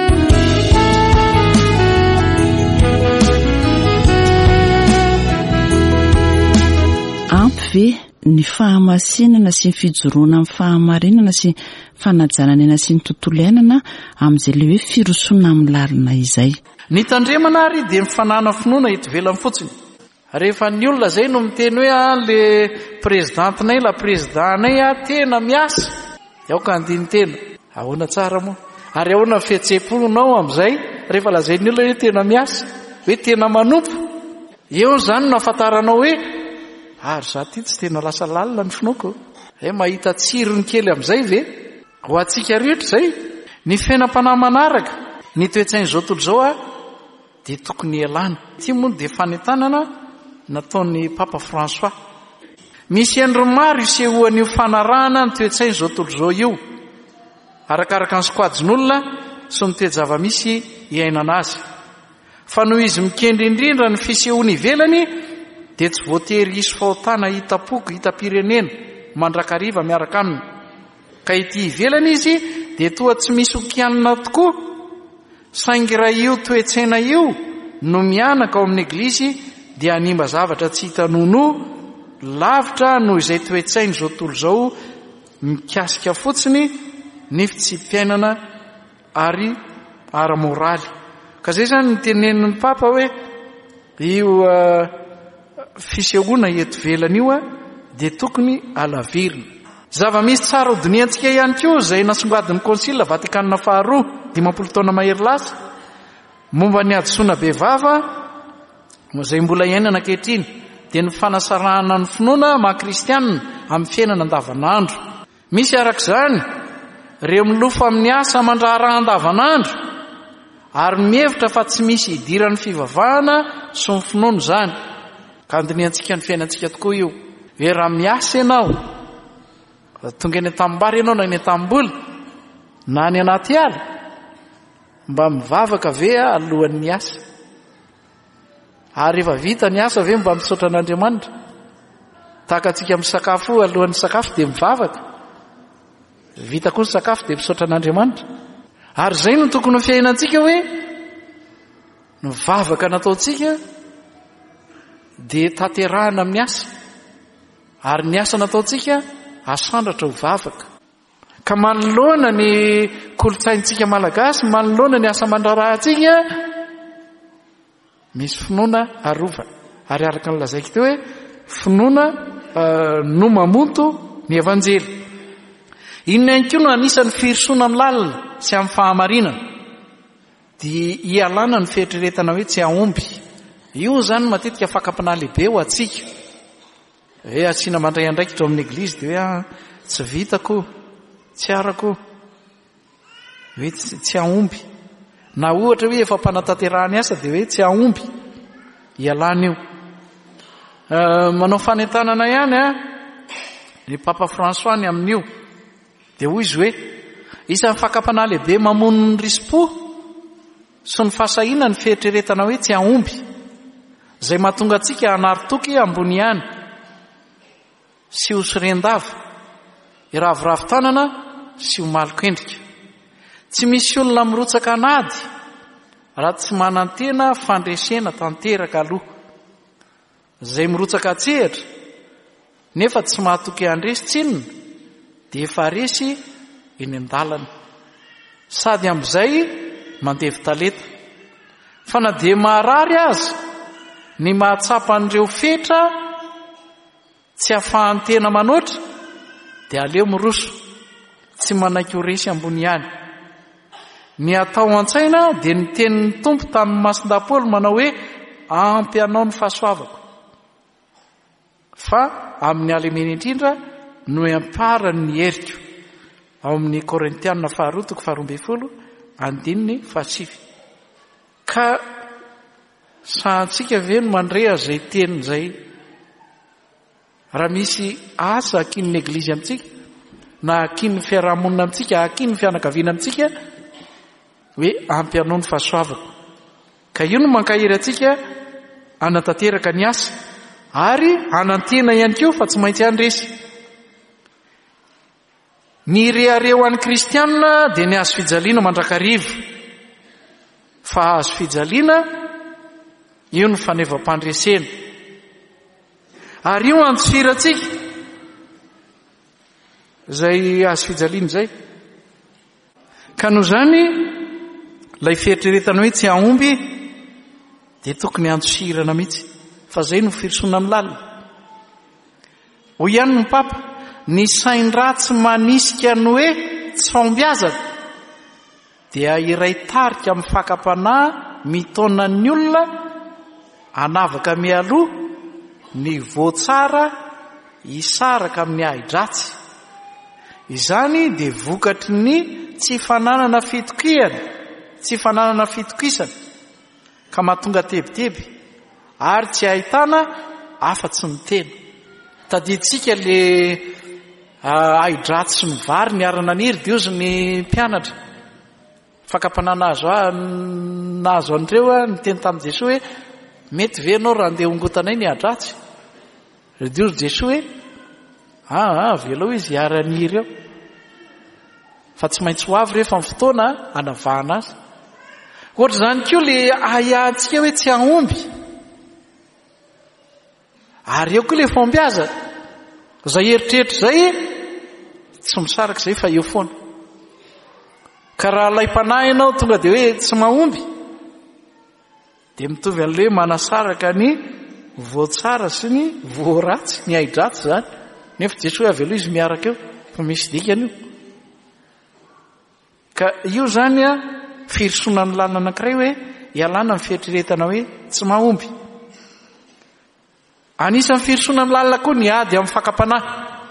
Ampy ve ny fahamasinana sy ny fijoroana amin'ny fahamarinana sy fanajanana sy ny tontolo iainana amin'izay le hoe firosoana amin'ny lalina izay. Ny tandremana ary dia mifanana finoana itovelany fotsiny. Rehefa ny olona zay no miteny hoe le prezidantinay la prezidanay tena miasa, aoka andiny tena ahoana tsara moa. Ary ahoana fihetsem-ponao amin'izay rehefa lazay ny olona hoe tena miasa, hoe tena manompo. Eo zany no afantaranao hoe ary za ty tsy tena lasa lalina ny finoako. E mahita tsirony kely amin'izay ve? Ho atsika rehetra zay ny fiainam-panahy manaraka ny toetsain'izao tontolo izao a dia tokony ialana. Ty moa dia fanentanana nataon'ny Papa François. Misy endry maro isehoan'io fanarahana ny toetsain'izao tontolo izao io arakaraka ny sokajin'olona sy ny toe-java-misy iainana azy. Fa noho izy mikendry indrindra ny fisehoany ivelany dia tsy voatery hisy fahotana hitapoko hitam-pirenena mandrakariva miaraka aminy. Ka ity ivelany izy dia toa tsy misy okianina tokoa, saingy raha io toetsaina io no mianaka ao amin'ny eglizy dia animba zavatra tsy hitanono lavitra noho izay toetsainy izao tontolo izao mikasika fotsiny ny fitsim-piainana ary ara-moraly. Ka izay zany ny tenenin'ny Papa hoe io fisehoana eto velana io a dia tokony alavirina. Zava-misy tsara ho diniantsika ihany koa izay nasongadin'ny konsila Vatikanina faharoa dimampolo taona mahery lasa momba ny adosoana bevava izay mbola iainana ankehitriny dia ny fanasarahana ny finoana maha-kristianina amin'ny fiainana andavanandro. Misy arak'izany ireo milofa amin'ny asa mandraharaha andavanandro ary mihevitra fa tsy misy idiran'ny fivavahana sy ny finoana izany. Ka andiniantsika ny fiainantsika tokoa io. Hoe raha miasa ianao, tonga eny an-tanimbary ianao na eny an-tanimboly na ny anaty ala, mba mivavaka ve alohan'ny asa? Ary rehefa vita ny asa ve mba misaotra an'Andriamanitra? Tahaka antsika misakafo alohan'ny sakafo dia mivavaka. Vita koa ny sakafo dia misaotra an'Andriamanitra. Ary izay no tokony ho fiainantsika hoe ny vavaka nataontsika dia tanterahana amin'ny asa. Ary ny asa nataontsika asandratra ho vavaka. Ka manoloana ny kolotsaintsika malagasy, manoloana ny asa mandrarahantsika, misy finoana arova. Ary araka ny lazaiko teo hoe finoana uh, no mamonto ny evanjely. Inona ihany koa no anisan'ny firisoana amin'ny lalina sy amin'ny fahamarinana dia ialana ny fieritreretana hoe tsy aomby. Io zany matetika fakapana lehibe ho atsika. Hoe asiana mandray andraikitra amin'ny eglizy dia hoe tsy vitako, tsy arako, hoe tsy aomby. Na ohatra hoe efa mpanantanterahany asa dia hoe tsy aomby. Ialana io. Uh, manao fanentanana ihany a ny Papa François ny amin'io. Dia hoy izy hoe isan'ny fakapana lehibe mamono ny rispo sy ny fahasahiana ny fieritreretana hoe tsy aomby, izay mahatonga antsika hanaritoky ambony ihany sy ho sorendava, iravoravo tanana sy ho maloko endrika. Tsy misy olona mirotsaka anady raha tsy manantena fandresena tanteraka aloha. Izay mirotsaka atsehatra nefa tsy mahatoky handresy tsinona dia efa resy eny an-dalana, sady amin'izay mandevy taleta. Fa na dia maharary aza ny mahatsapa an'ireo fetra tsy ahafahan'ny tena manoatra dia aleo miroso, tsy manaiky ho resy ambony ihany. Ny atao an-tsaina dia ny tenin'ny tompo tamin'ny Masin-Dapoly manao hoe ampy anao ny fahasoavako. Fa amin'ny alemena indrindra no amparany ny heriko. Ao amin'ny Korintianina faharoa toko faharoa ambin'ny folo andininy fahasivy. Ka sahantsika ve no mandrea izay teniny izay? Raha misy asa akin'ny eglizy amintsika na akin'ny fiarahamonina amintsika, akin'ny fianakaviana amintsika, hoe ampy anao ny fahasoavako. Ka io no mankahiry antsika hanatanteraka ny asa ary hanantena ihany koa fa tsy maintsy handresy. Ny rehareo an'ny kristianina dia ny hazo fijaliana mandrakarivo. Fa hazo fijaliana io ny fanevam-pandresena. Ary io antsofiratsika izay hazo fijaliana izay. Ka noho izany ilay fieritreretana hoe tsy aomby dia tokony antsofirana mihitsy, fa izay no firisoana amin'ny lalina. Hoy ihany ny Papa, ny sain-dratsy manisika ny hoe tsy fahombiazana dia iray tarika amin'ny fakapanahy mitona ny olona hanavaka mialoha ny voatsara hisaraka amin'ny ahi-dratsy. Izany dia vokatry ny tsy fananana fitokihana, tsy fananana fitokisana, ka mahatonga tebiteby ary tsy ahitana afa-tsy mitena. Tadiditsika le ahi-dratsy sy ny vary ny ara-naniry dia ozy ny mpianatra. Fakapanahy azo nahazo an'ireo ny teny tamin'i Jesoa hoe mety ve ianao raha andeha hongotanay ny ahi-dratsy? Dia ozy Jesoa hoe ah ah velao izy ara-niry eo, fa tsy maintsy ho avy rehefa ny fotoana hanavahana azy. Ohatra izany koa le ahiahantsika hoe tsy aomby, ary eo koa le fahombiazana. Izay eritreritra izay tsy misaraka izay fa eo foana. Ka raha ilay mpanahy ianao tonga dia hoe tsy mahomby, dia mitovy an'ilay manasaraka ny voatsara sy ny voaratsy ny aidratsy zany nefa Jesosy hoe avy aloha izy miaraka eo fa misy dikany io ka io zany a firisona ny lalina anankiray hoe ialana ny fieritriretana hoe tsy mahomby. Anisan'ny firisona ny lalina koa ny ady amin'ny fakapanahy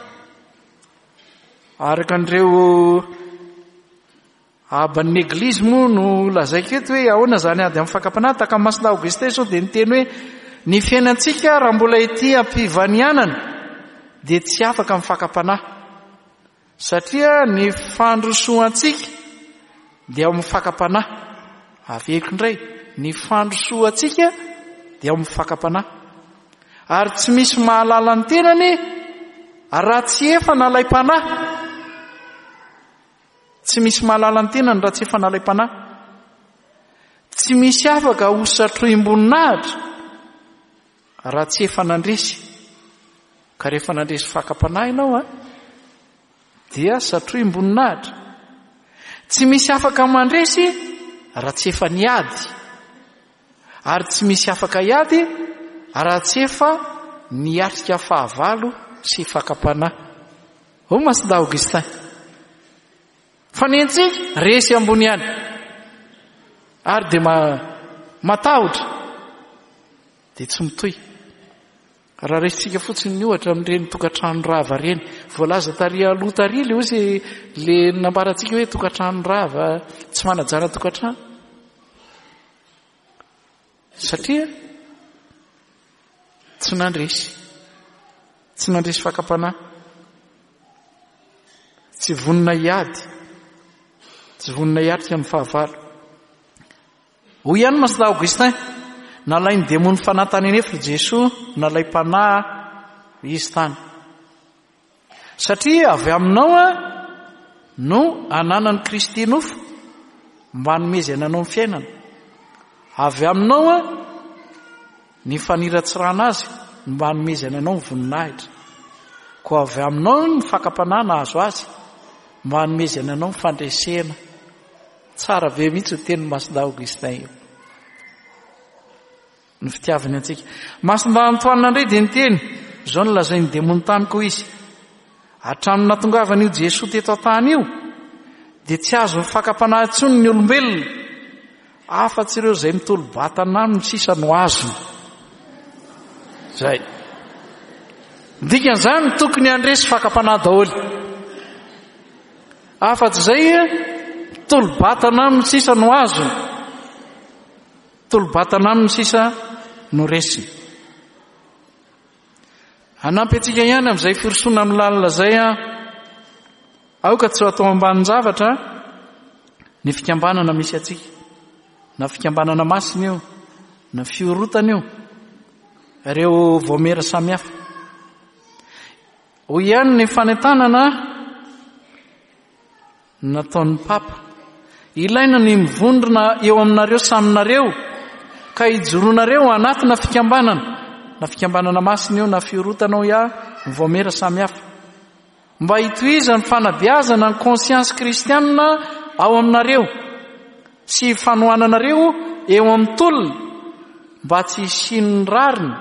araka an'ireo aban'ny eglizy moa no lazaiko eto hoe ahoana zany ady amin'ny fakapanahy. Taka Masina Augustin sao dia niteny hoe ny fiainantsika raha mbola ety ampivanianana dia tsy afaka amin'ny fakapanahy satria ny fandrosoantsika dia amin'ny fakapanahy. Aveko indray ny fandrosoantsika dia amin'ny fakapanahy ary tsy misy mahalala ny tenany raha tsy efa nalaim-panahy. Tsy misy mahalala ny tenany raha tsy efa nalaim-panahy. Tsy misy afaka ho satroim-boninahitra raha tsy efa nandresy. Ka rehefa nandresy fakapanahy ianao a dia satroim-boninahitra. Tsy misy afaka mandresy raha tsy efa niady ary tsy misy afaka hiady raha tsy efa niatrika fahavalo sy fakapanahy. O Masina Augustin fa nentsika resy ambony any ary dia matahotra dia tsy mitohy. Raha resitsika fotsiny ny ohatra amin'ireny tokantrano rava reny voalaza taria aloha taria le ozy le nambarantsika hoe tokantrano rava tsy manajara tokantrano satria tsy nandresy tsy nandresy fakapanahy, tsy vonina hiady, tsy vonina hiatrika ny fahavalo. Hoy ihany Masina Augustin nalay ny demony fanantany anefitra Jesosy nalay-panahy izy tany satria avy aminao a no ananany Kristy nofo mba hanomezana anao ny fiainana. Avy aminao a ny faniratsirana azy mba hanomezana anao ny voninahitra. Ko avy aminao ny fakapanahy nahazo azy mba hanomezana anao ny fandresena. Tsara be mihitsy teny Masina Augustin io ny fitiavany antsika. Masina Antoine indray dia niteny izao no lazainy demony tany koa izy hatramin'ny natongavana io Jesosy teto an-tany io dia tsy azo ny fakapanahy intsony ny olombelona afa-tsy ireo izay mitolo-batana aminy sisa no azony. Zay dikan'izany tokony handresy fakapanahy daholo afa-tsy izay tolo-batana aminy sisa no azony, tolo-batana aminy sisa no resiny. Hanampy antsika ihany amin'izay firosoana amin'ny lalina zay a aoka tsy atao ambanin'ny zavatra ny fikambanana misy atsika, na fikambanana masina io na fiorotana io, ireo voamera samihafa. Hoy ihany ny fanentanana nataon'ny Papa, ilaina ny mivondrona eo aminareo saminareo ka hijoroanareo anatina fikambanana, na fikambanana masina io na fiorotana io ihany ny voamera samihafa, mba hitohiza ny fanabeazana ny conscience kristianina ao aminareo sy fanohananareo eo amin'ny tolona mba tsy hisian'ny rariny,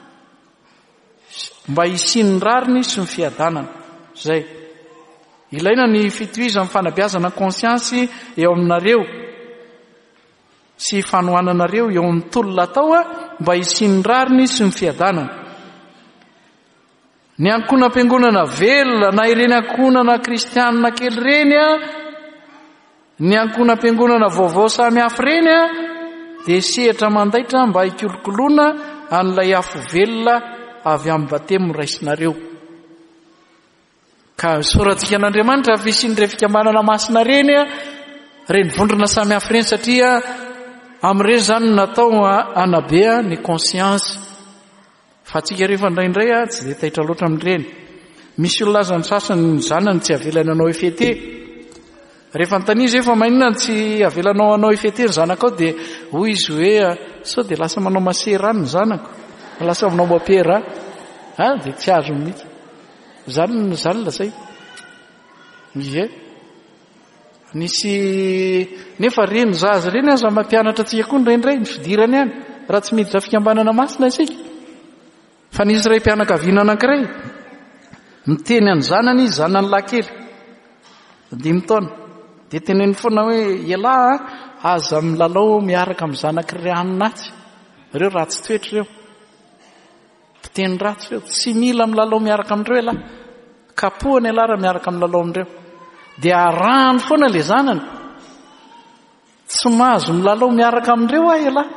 mba hisian'ny rariny sy ny fiadanana. Zay ilaina ny fitohizan'ny fanabeazana ny conscience eo aminareo sy fanohananareo eo amin'ny tolona atao a mba hisian'ny rariny sy ny fiadanana. Ny ankonam-piangonana velona na ireny ankonana kristianina kely reny a, ny ankonam-piangonana vaovao samy hafa reny a dia sehatra mandaitra mba hikolokoloana an'ilay afo velona avy amin'ny batemo raisinareo. Ka soratsika an'Andriamanitra fisian'ireny fikambanana masina reny a, reny vondrona samy hafa reny satria amin'ireny zany natao anabea ny conscience. Fa tsika rehefa indraindray a tsy dia taitra loatra amin'ireny. Misy olona aza ny sasany ny zanany tsy avelana anao efete. Rehefa notania izy efa maninona tsy avelanao anao efete ny zanakao dia hoy izy hoe sao dia lasa manao masera any ny zanako, lasa manao mapera a dia tsy azo mihitsy. Zany zany lazay. Ie. Nisy nefa reny zaza reny aza mampianatra antsika koa indraindray ny fidirany any raha tsy miditra fikambanana masina isika. fa nisy ray mpianakaviana anankiray miteny any zanany izy zanany lahy kely dimy taona dia teneny foana hoe ialahy aza milalao miaraka amin'ny zanaky raninatsy ireo ratsy toetra ireo mpiteny ratsy ireo tsy mila milalao miaraka amindreo ialahy kapohany ialahy raha miaraka milalao amindreo dia arahany foana le zanany tsy mahazo milalao miaraka amindreo ahy ialahy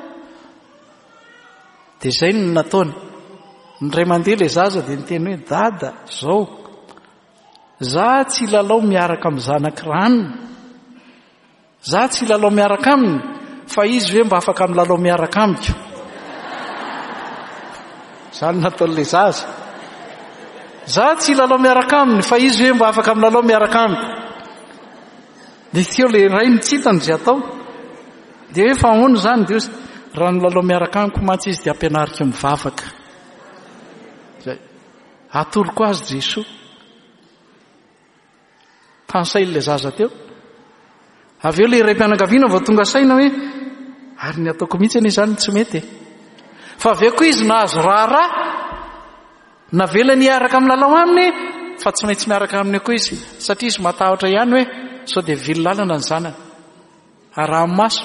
dia izay no nataony ndray mandeha le zaza dia niteny hoe dada zao za tsy lalao miaraka amin'ny zanaky ranony za tsy lalao miaraka aminy fa izy hoe mba afaka milalao miaraka amiko zany nataon'le zaza za tsy lalao miaraka aminy fa izy hoe mba afaka milalao miaraka amiko dia teo le ray mitsitany zay atao dia hoe fa ahoana zany dia raha milalao miaraka amiko mantsy izy dia ampianariko mivavaka zay atoloko azy Jesosy tansailyle zaza teo avy eo le ray mpianakaviana vao tonga saina hoe ary ny ataoko mihitsy anie zany tsy mety fa avy eo koa izy nahazo raharaha navelany hiaraka amin'ny lalao aminy fa tsy maintsy miaraka aminy koa izy satria izy matahotra ihany hoe sao dia vily lalana ny zanany araha maso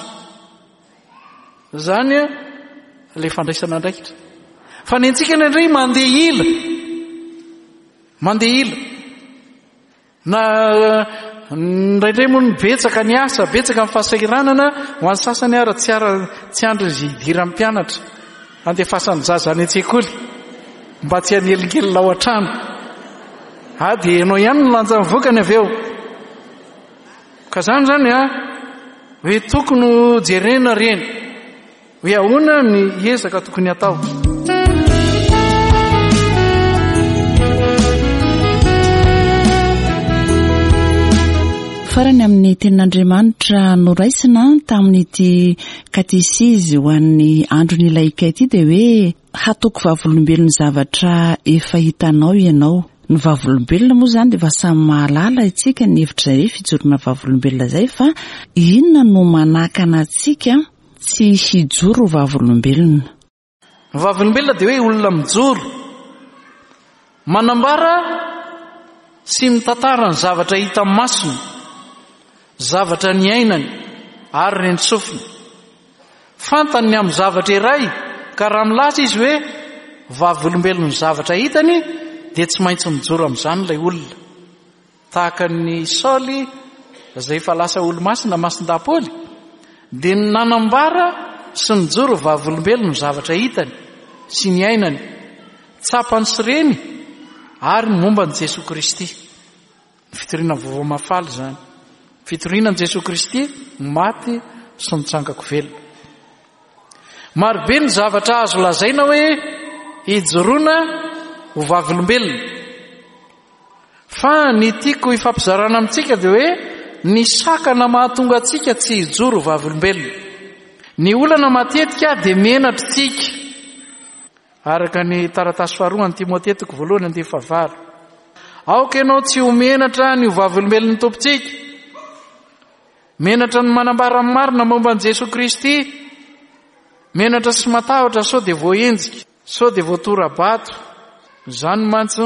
zany le fandraisana andraikitra fa ny antsika ny indray mandeha ila mandeha ila na ndraindray moa ny betsaka ny asa betsaka amin'ny fahasahiranana ho an'ny sasany ara tsy ara tsy andro izy hidira amin'ny mpianatra andefasany zaza any an-tsekoly mba tsy hanelikely lao an-trano a dia ianao ihany no lanja mivokany avy eo ka zany zany a hoe tokony jerena reny hoe ahoana ny ezaka tokony atao farany amin'ny tenin'Andriamanitra noraisina tamin'ity katesizy ho an'ny androny laika ity dia hoe hatoko vavolombelony zavatra efa hitanao ianao ny vavolombelona moa zany dia efa samy mahalala itsika ny hevitra zay hoe fijorona vavolombelona zay fa inona no manakana atsika tsy hijoro vavolombelona ny vavolombelona dia hoe olona mijoro manambara sy mitantara ny zavatra hita masony zavatra ny ainany ary reny sofiny fantany ny amin'ny zavatra iray ka raha milaza izy hoe vavolombelony zavatra hitany dia tsy maintsy mijoro amin'izany ilay olona tahaka ny Saoly izay efa lasa olo-masina masin-dapoly dia nanambara sy nijoro vavolombelony zavatra hitany sy ny ainany tsapany sy reny ary ny momba ny Jesosy Kristy ny fitoriana vaovao mafaly zany fitorianan' Jesosy Kristy maty sy mitsangako velona marobe ny zavatra azo lazaina hoe hijoroana ho vavolombelona fa ny tiako hifampizarana amintsika dia hoe ny sakana mahatonga atsika tsy hijoro vavolombelona ny olana matetika dia menatra tsika araka ny taratasy faharoa ny Timoteako voalohany andiny fahavalo aoka ianao tsy ho menatra ny ho vavolombelon'ny tompontsika menatra ny manambara ny marina momba an'i Jesosy Kristy menatra sy matahotra sao dia voaenjika sao dia voatora-bato zany mantsy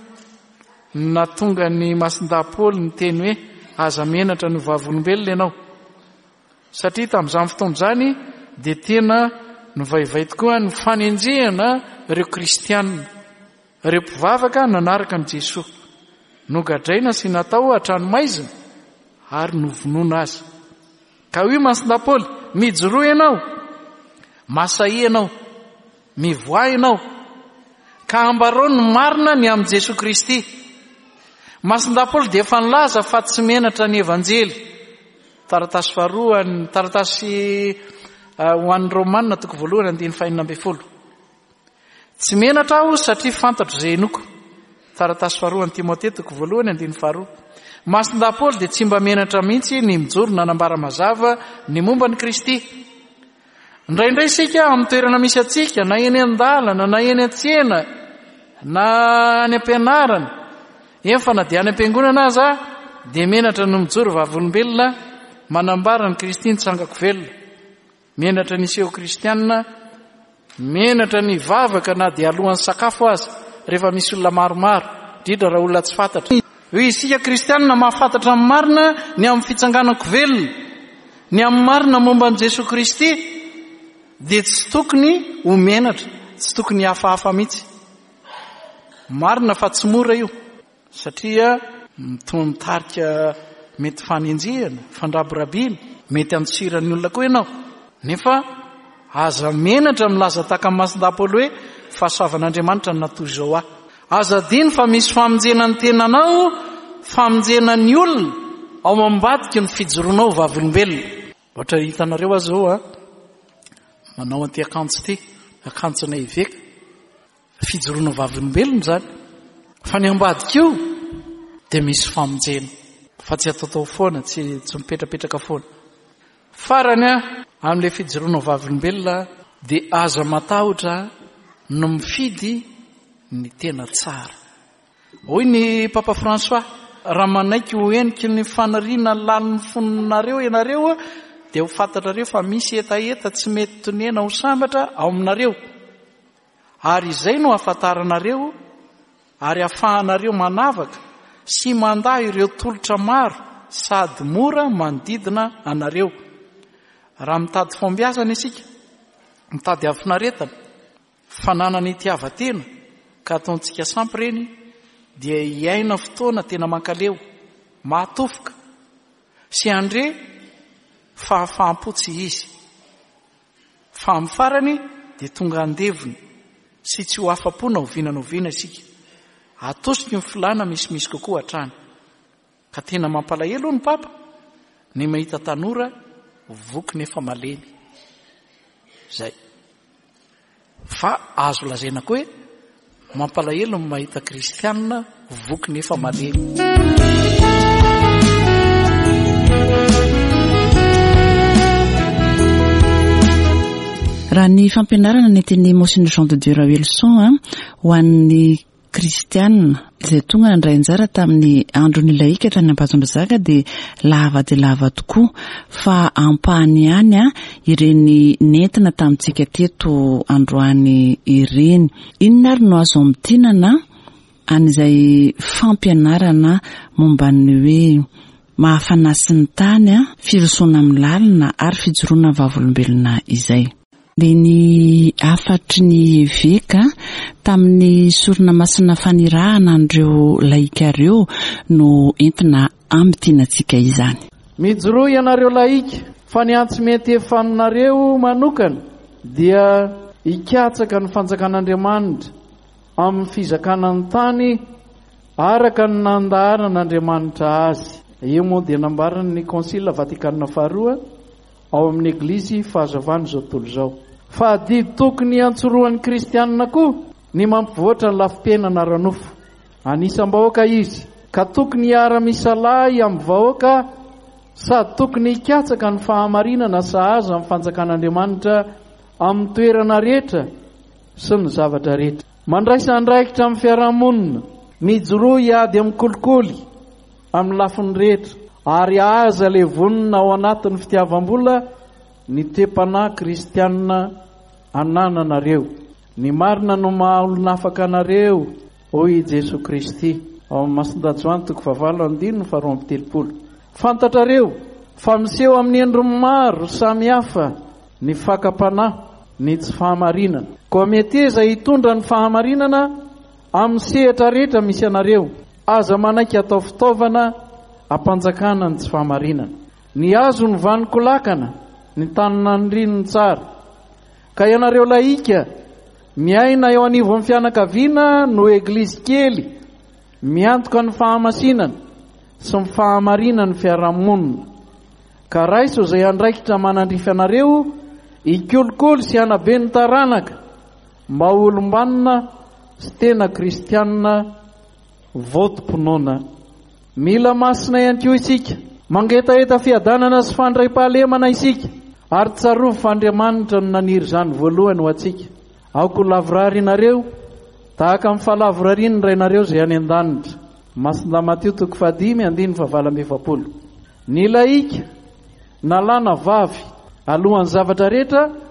natonga ny masin-dapoly ny teny hoe aza menatra ny vavolombelona ianao satria tamin'izany fotoana izany dia tena novaivay tokoa ny fanenjehana ireo kristianina ireo mpivavaka nanaraka an'i Jesosy nogadraina sy natao hatranomaizina ary novonoana azy ka hoy masin-dapoly mijoro ianao masay ianao mivoa ianao ka ambarao ny marina ny amin'i Jesosy Kristy masin-dapoly dia efa nilaza fa tsy menatra ny evanjely taratasy faharoa ny taratasy ho an'ny Romanina toko voalohany andiny fahinina ambin'ny folo tsy menatra aho satria fantatro izay henoko taratasy faharoa ny Timote toko voalohany andiny faharoa masin-dapoly dia tsy mba menatra mihitsy ny mijoro nanambara mazava ny momba ny Kristy indraindray isika amin'ny toerana misy atsika na eny an-dalana na eny an-tsena na any am-pianarana efa na dia any am-piangonana aza dia menatra no mijoro vavolombelona manambara ny Kristy nitsangako velona menatra ny seho kristianina menatra ny vavaka na dia alohan'ny sakafo azy rehefa misy olona maromaro indrindra raha olona tsy fantatra. Io isika kristianina mahafantatra amin'ny marina ny amin'ny fitsanganako velona, ny amin'ny marina momba an' Jesosy Kristy dia tsy tokony ho menatra, tsy tokony hafahafa mihitsy. Marina fa tsy mora io satria mitarika mety fanenjehana, fandraborabiana, mety antsirany olona koa ianao. Nefa aza menatra milaza tahaka ny masin-dapolo hoe fahasoavan'Andriamanitra ny natoy izao aho. Aza diny fa misy famonjena ny tenanao, famonjena ny olona ao ambadiky ny fijoroanao vavolombelona. Ohatra hitanareo azy zao a manao anty akanjo ty, akanjona iveka, fijoroana vavolombelona zany. Fa ny ambadiky io dia misy famonjena, fa tsy ataotao foana, tsy tsy mipetrapetraka foana. Farany a amin'ilay fijoroana vavolombelona dia aza matahotra no mifidy ny tena tsara. Hoy ny Papa François, raha manaiky ho eniky ny fanariana lanin'ny foninareo ianareo dia ho fantatrareo fa misy etaeta tsy mety tonena ho sambatra ao aminareo, ary izay no ahafantaranareo ary ahafahanareo manavaka sy mandaa ireo tolotra maro sady mora manodidina anareo. Raha mitady fombiazana isika, mitady afin'aretana, fananana itiavan-tena ka ataontsika sampy reny dia hiaina fotoana tena mankaleo, mahatofoka sy andre fahafaham-po tsy izy. Fa amin'ny farany dia tonga andevony sy tsy ho afa-pona oviana oviana isika. Atosiky ny filana misimisy kokoa hatrany. Ka tena mampalahelo ny Papa ny mahita tanora voky nefa malemy. Zay. Fa azo lazaina koa hoe mampalahelo ny mahita kristianina voky nefa malemy. Raha ny fampianarana ny teny Monseigneur Jean de Dieu Ravelson ho an'ny kristianina izay tonga nandray anjara tamin'ny andron'ny laika hatrany Ampazondrazaka dia lava dia lava tokoa, fa ampahany ihany a ireny nentina tamintsika teto androany ireny. Inona ary no azo amintinana an'izay fampianarana momba ny hoe mahafana sy ny tany a firosoana amin'ny lalina ary fijoroana vavolombelona izay. Ny afatry ny veka tamin'ny sorona masina fanirahana an'ireo laika ireo no entina amitianantsika izany. Mijoro ianareo laika fa ny antsy mety efa aminareo manokana dia hikatsaka ny fanjakan'Andriamanitra amin'ny fizakana ny tany araka ny nandaharan'Andriamanitra azy. Io moa dia nambarany ny Konsila Vatikanina faharoa ao amin'ny Eglizy fahazavana izao tontolo izao. Fa didy tokony antsoroan'ny kristianina koa ny mampivoatra ny lafim-piainana ara-nofo. Anisam-bahoaka izy, ka tokony hiara-misalahy amin'ny vahoaka sady tokony hikatsaka ny fahamarinana sahaza amin'ny fanjakan'Andriamanitra amin'ny toerana rehetra sy ny zavatra rehetra. Mandraisa andraikitra amin'ny fiarahamonina, mijoro hiady amin'ny kolikoly amin'ny lafiny rehetra, ary aza le vonina ao anatin'ny fitiavam-bola ny te-panahy kristianina anananareo. Ny marina no maha-olona afaka anareo, hoy Jesosy Kristy ao amin'ny Masin-dajoany toko fahavalo andiny no faharoa amby telopolo. Fantatrareo fa miseho amin'ny endriny maro samy hafa ny fakapanahy, ny tsy fahamarinana. Koa mety eza hitondra ny fahamarinana amin'ny sehatra rehetra misy anareo. Aza manaiky atao fitaovana ampanjakana ny tsy fahamarinana. Ny azo ny vaniko lakana, ny tanana ny rininy tsara. Ka ianareo laika miaina eo anivo amin'ny fianakaviana no eglizy kely, miantoka ny fahamasinana sy ny fahamarinana ny fiarahamonina. Ka raiso izay andraikitra manandrify anareo hikolikoly sy hanabe ny taranaka mba olombanina sy tena kristianina votom-ponoana. Mila masina ihany koa isika, mangetaheta fiadanana sy fandray-pahalemana isika, ary tsarovy fa Andriamanitra no naniry izany voalohany ho antsika. Aoko lavorarianareo tahaka amin'ny fahalavorariany rainareo izay any an-danitra. Masinda Mateo toko fahadimy andiny fahavalo amby efapolo. Ny laika nalana vavy alohan'ny zavatra rehetra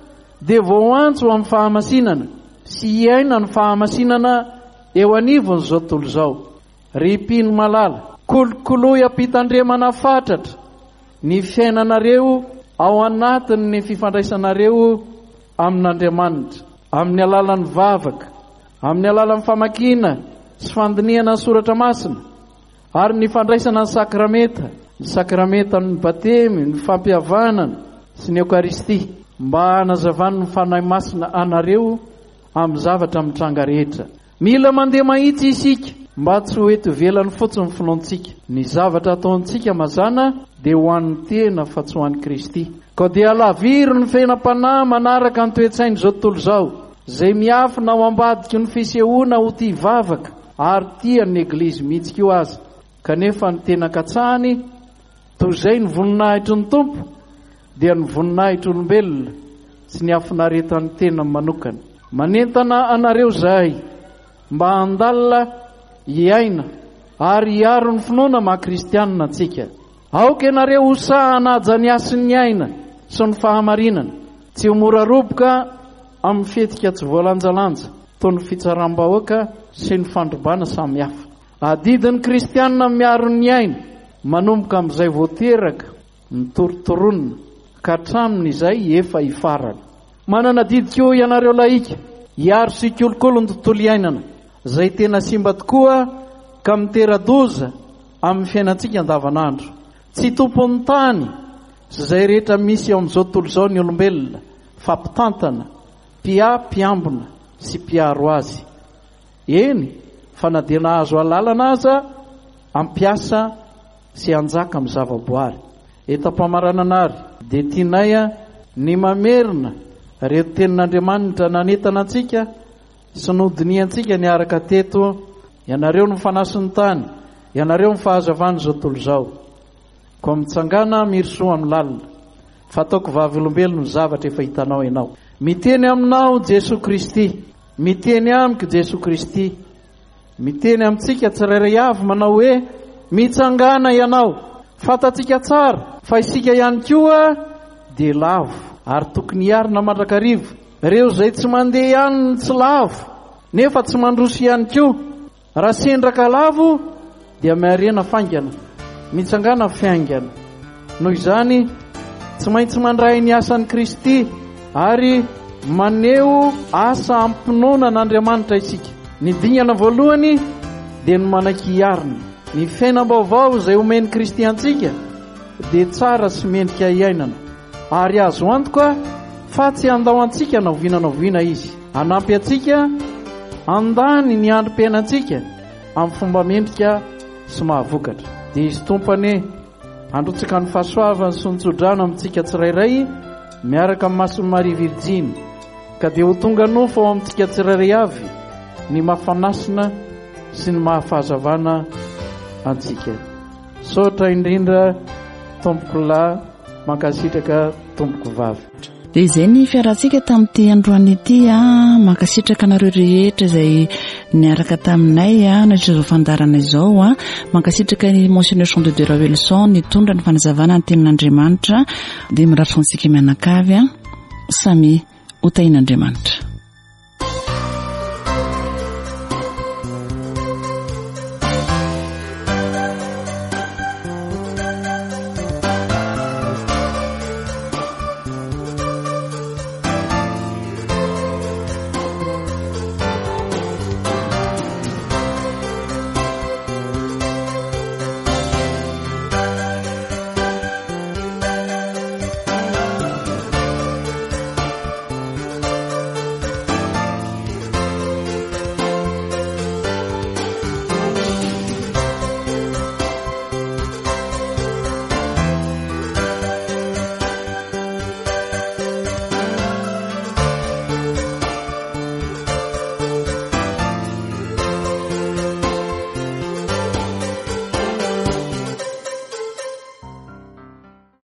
dia voantso amin'ny fahamasinana sy iaina ny fahamasinana eo anivony zao tontolo zao. Ry mpino malala, kolokoloy ampitandremana fatratra ny fiainanareo ao anatiny ny fifandraisanareo amin'Andriamanitra, amin'ny alalan'ny vavaka, amin'ny alalan'ny famakina sy fandiniana ny soratra masina, ary ny fandraisana ny sakramenta, ny sakramentan'ny batemy, ny fampihavanana sy ny Eukaristia, mba hanazavany ny fanahy masina anareo amin'ny zavatra mitranga rehetra. Mila mandeha mahitsy isika mba tsy ho eto velany fotsiny finoantsika. Ny zavatra ataontsika mazana dia ho an'ny tena fa tsy ho an'ny Kristy. Ka dia alaviry ny fenam-panahy manaraka ny toe-tsainy zao tontolo zao, zay miafina ao ambadiky ny fisehoana ho tia vavaka ary tia ny Eglizy mihitsika io azy. Kanefa ny tena katsahany toy izay ny voninahitry ny Tompo dia ny voninahitry olombelona tsy ny afinaretan'ny tena manokana. Manentana anareo zahay mba handalina iaina ary hiaro ny finoana maha-kristianina antsika. Aoka ianareo ho sahy hanaja ny asin'ny aina sy ny fahamarinana, tsy ho mora roboka amin'ny fetika tsy voalanjalanja toy ny fitsaram-bahoaka sy ny fandrombana samihafa. Adidin'ny kristianina miaro ny aina manomboka amin'izay voateraka ny torotoronina ka hatramin'izay efa hifarana. Manana didiko ianareo laika hiaro sy kolokolo ny tontolo iainana zay tena simba tokoa ka mitera-doza amin'ny fiainantsika andavanandro. Tsy tompon'ny tany sy zay rehetra misy eo amin'izao tontolo zao ny olombelona, fa mpitantana, mpia-piambina sy mpiaro azy. Eny, fa na dia nahazo alalana aza ampiasa sy anjaka amin'ny zavaboary. Etam-pamarananary dia tianay ny mamerina reto tenin'Andriamanitra nanentana antsika sy nodiniantsika ny araka teto. Ianareo ny fanasin'ny tany, ianareo ny fahazavany zao tontolo zao. Ko mitsangana mirosoa amin'ny lalina, fataoko vavy olombelona ny zavatra efa hitanao ianao. Miteny aminao Jesosy Kristy, miteny amiko Jesosy Kristy, miteny amintsika tsirairay avy manao hoe mitsangana ianao. Fatatsika tsara fa isika ihany koa dia lavo ary tokony hiarina mandrakariva. Reo zay tsy mandeha ihany ny tsy lavo nefa tsy mandroso ihany koa. Raha sendraka lavo dia miarena faingana, mitsangana fiaingana. Noho izany tsy maintsy mandray ny asan'i Kristy ary maneho asa ampinoana n'Andriamanitra isika. Ny dingana voalohany dia ny manaiky hiarina. Ny fiainam-baovao izay omeny Kristy antsika dia tsara sy mendrika iainana ary azo antoka fa tsy andao antsika naoviana naoviana izy. Hanampy antsika andany ny androm-piainantsika amin'ny fomba mendrika sy mahavokatra. Dia izy tompany androtsika ny fahasoavany sy ny tsodrano amintsika tsirairay miaraka amin'ny Masony Maria Virjiny, ka dia ho tonga nofo ao amintsika tsirairay avy ny mahafanasina sy ny mahafahazavana antsika. Sotra indrindra tompoko lahy, mankasitraka tompoko vavy. Dia izay ny fiarantsika tamin'ity androany ity a, mankasitraka anareo rehetra izay niaraka taminay a nandritra izao fandarana izao a, mankasitraka ny Monseigneur Jean de Dieu Ravelson nitondra ny fanazavana ny tenin'Andriamanitra dia miratitra antsika mianakavy a, samy ho tain'Andriamanitra.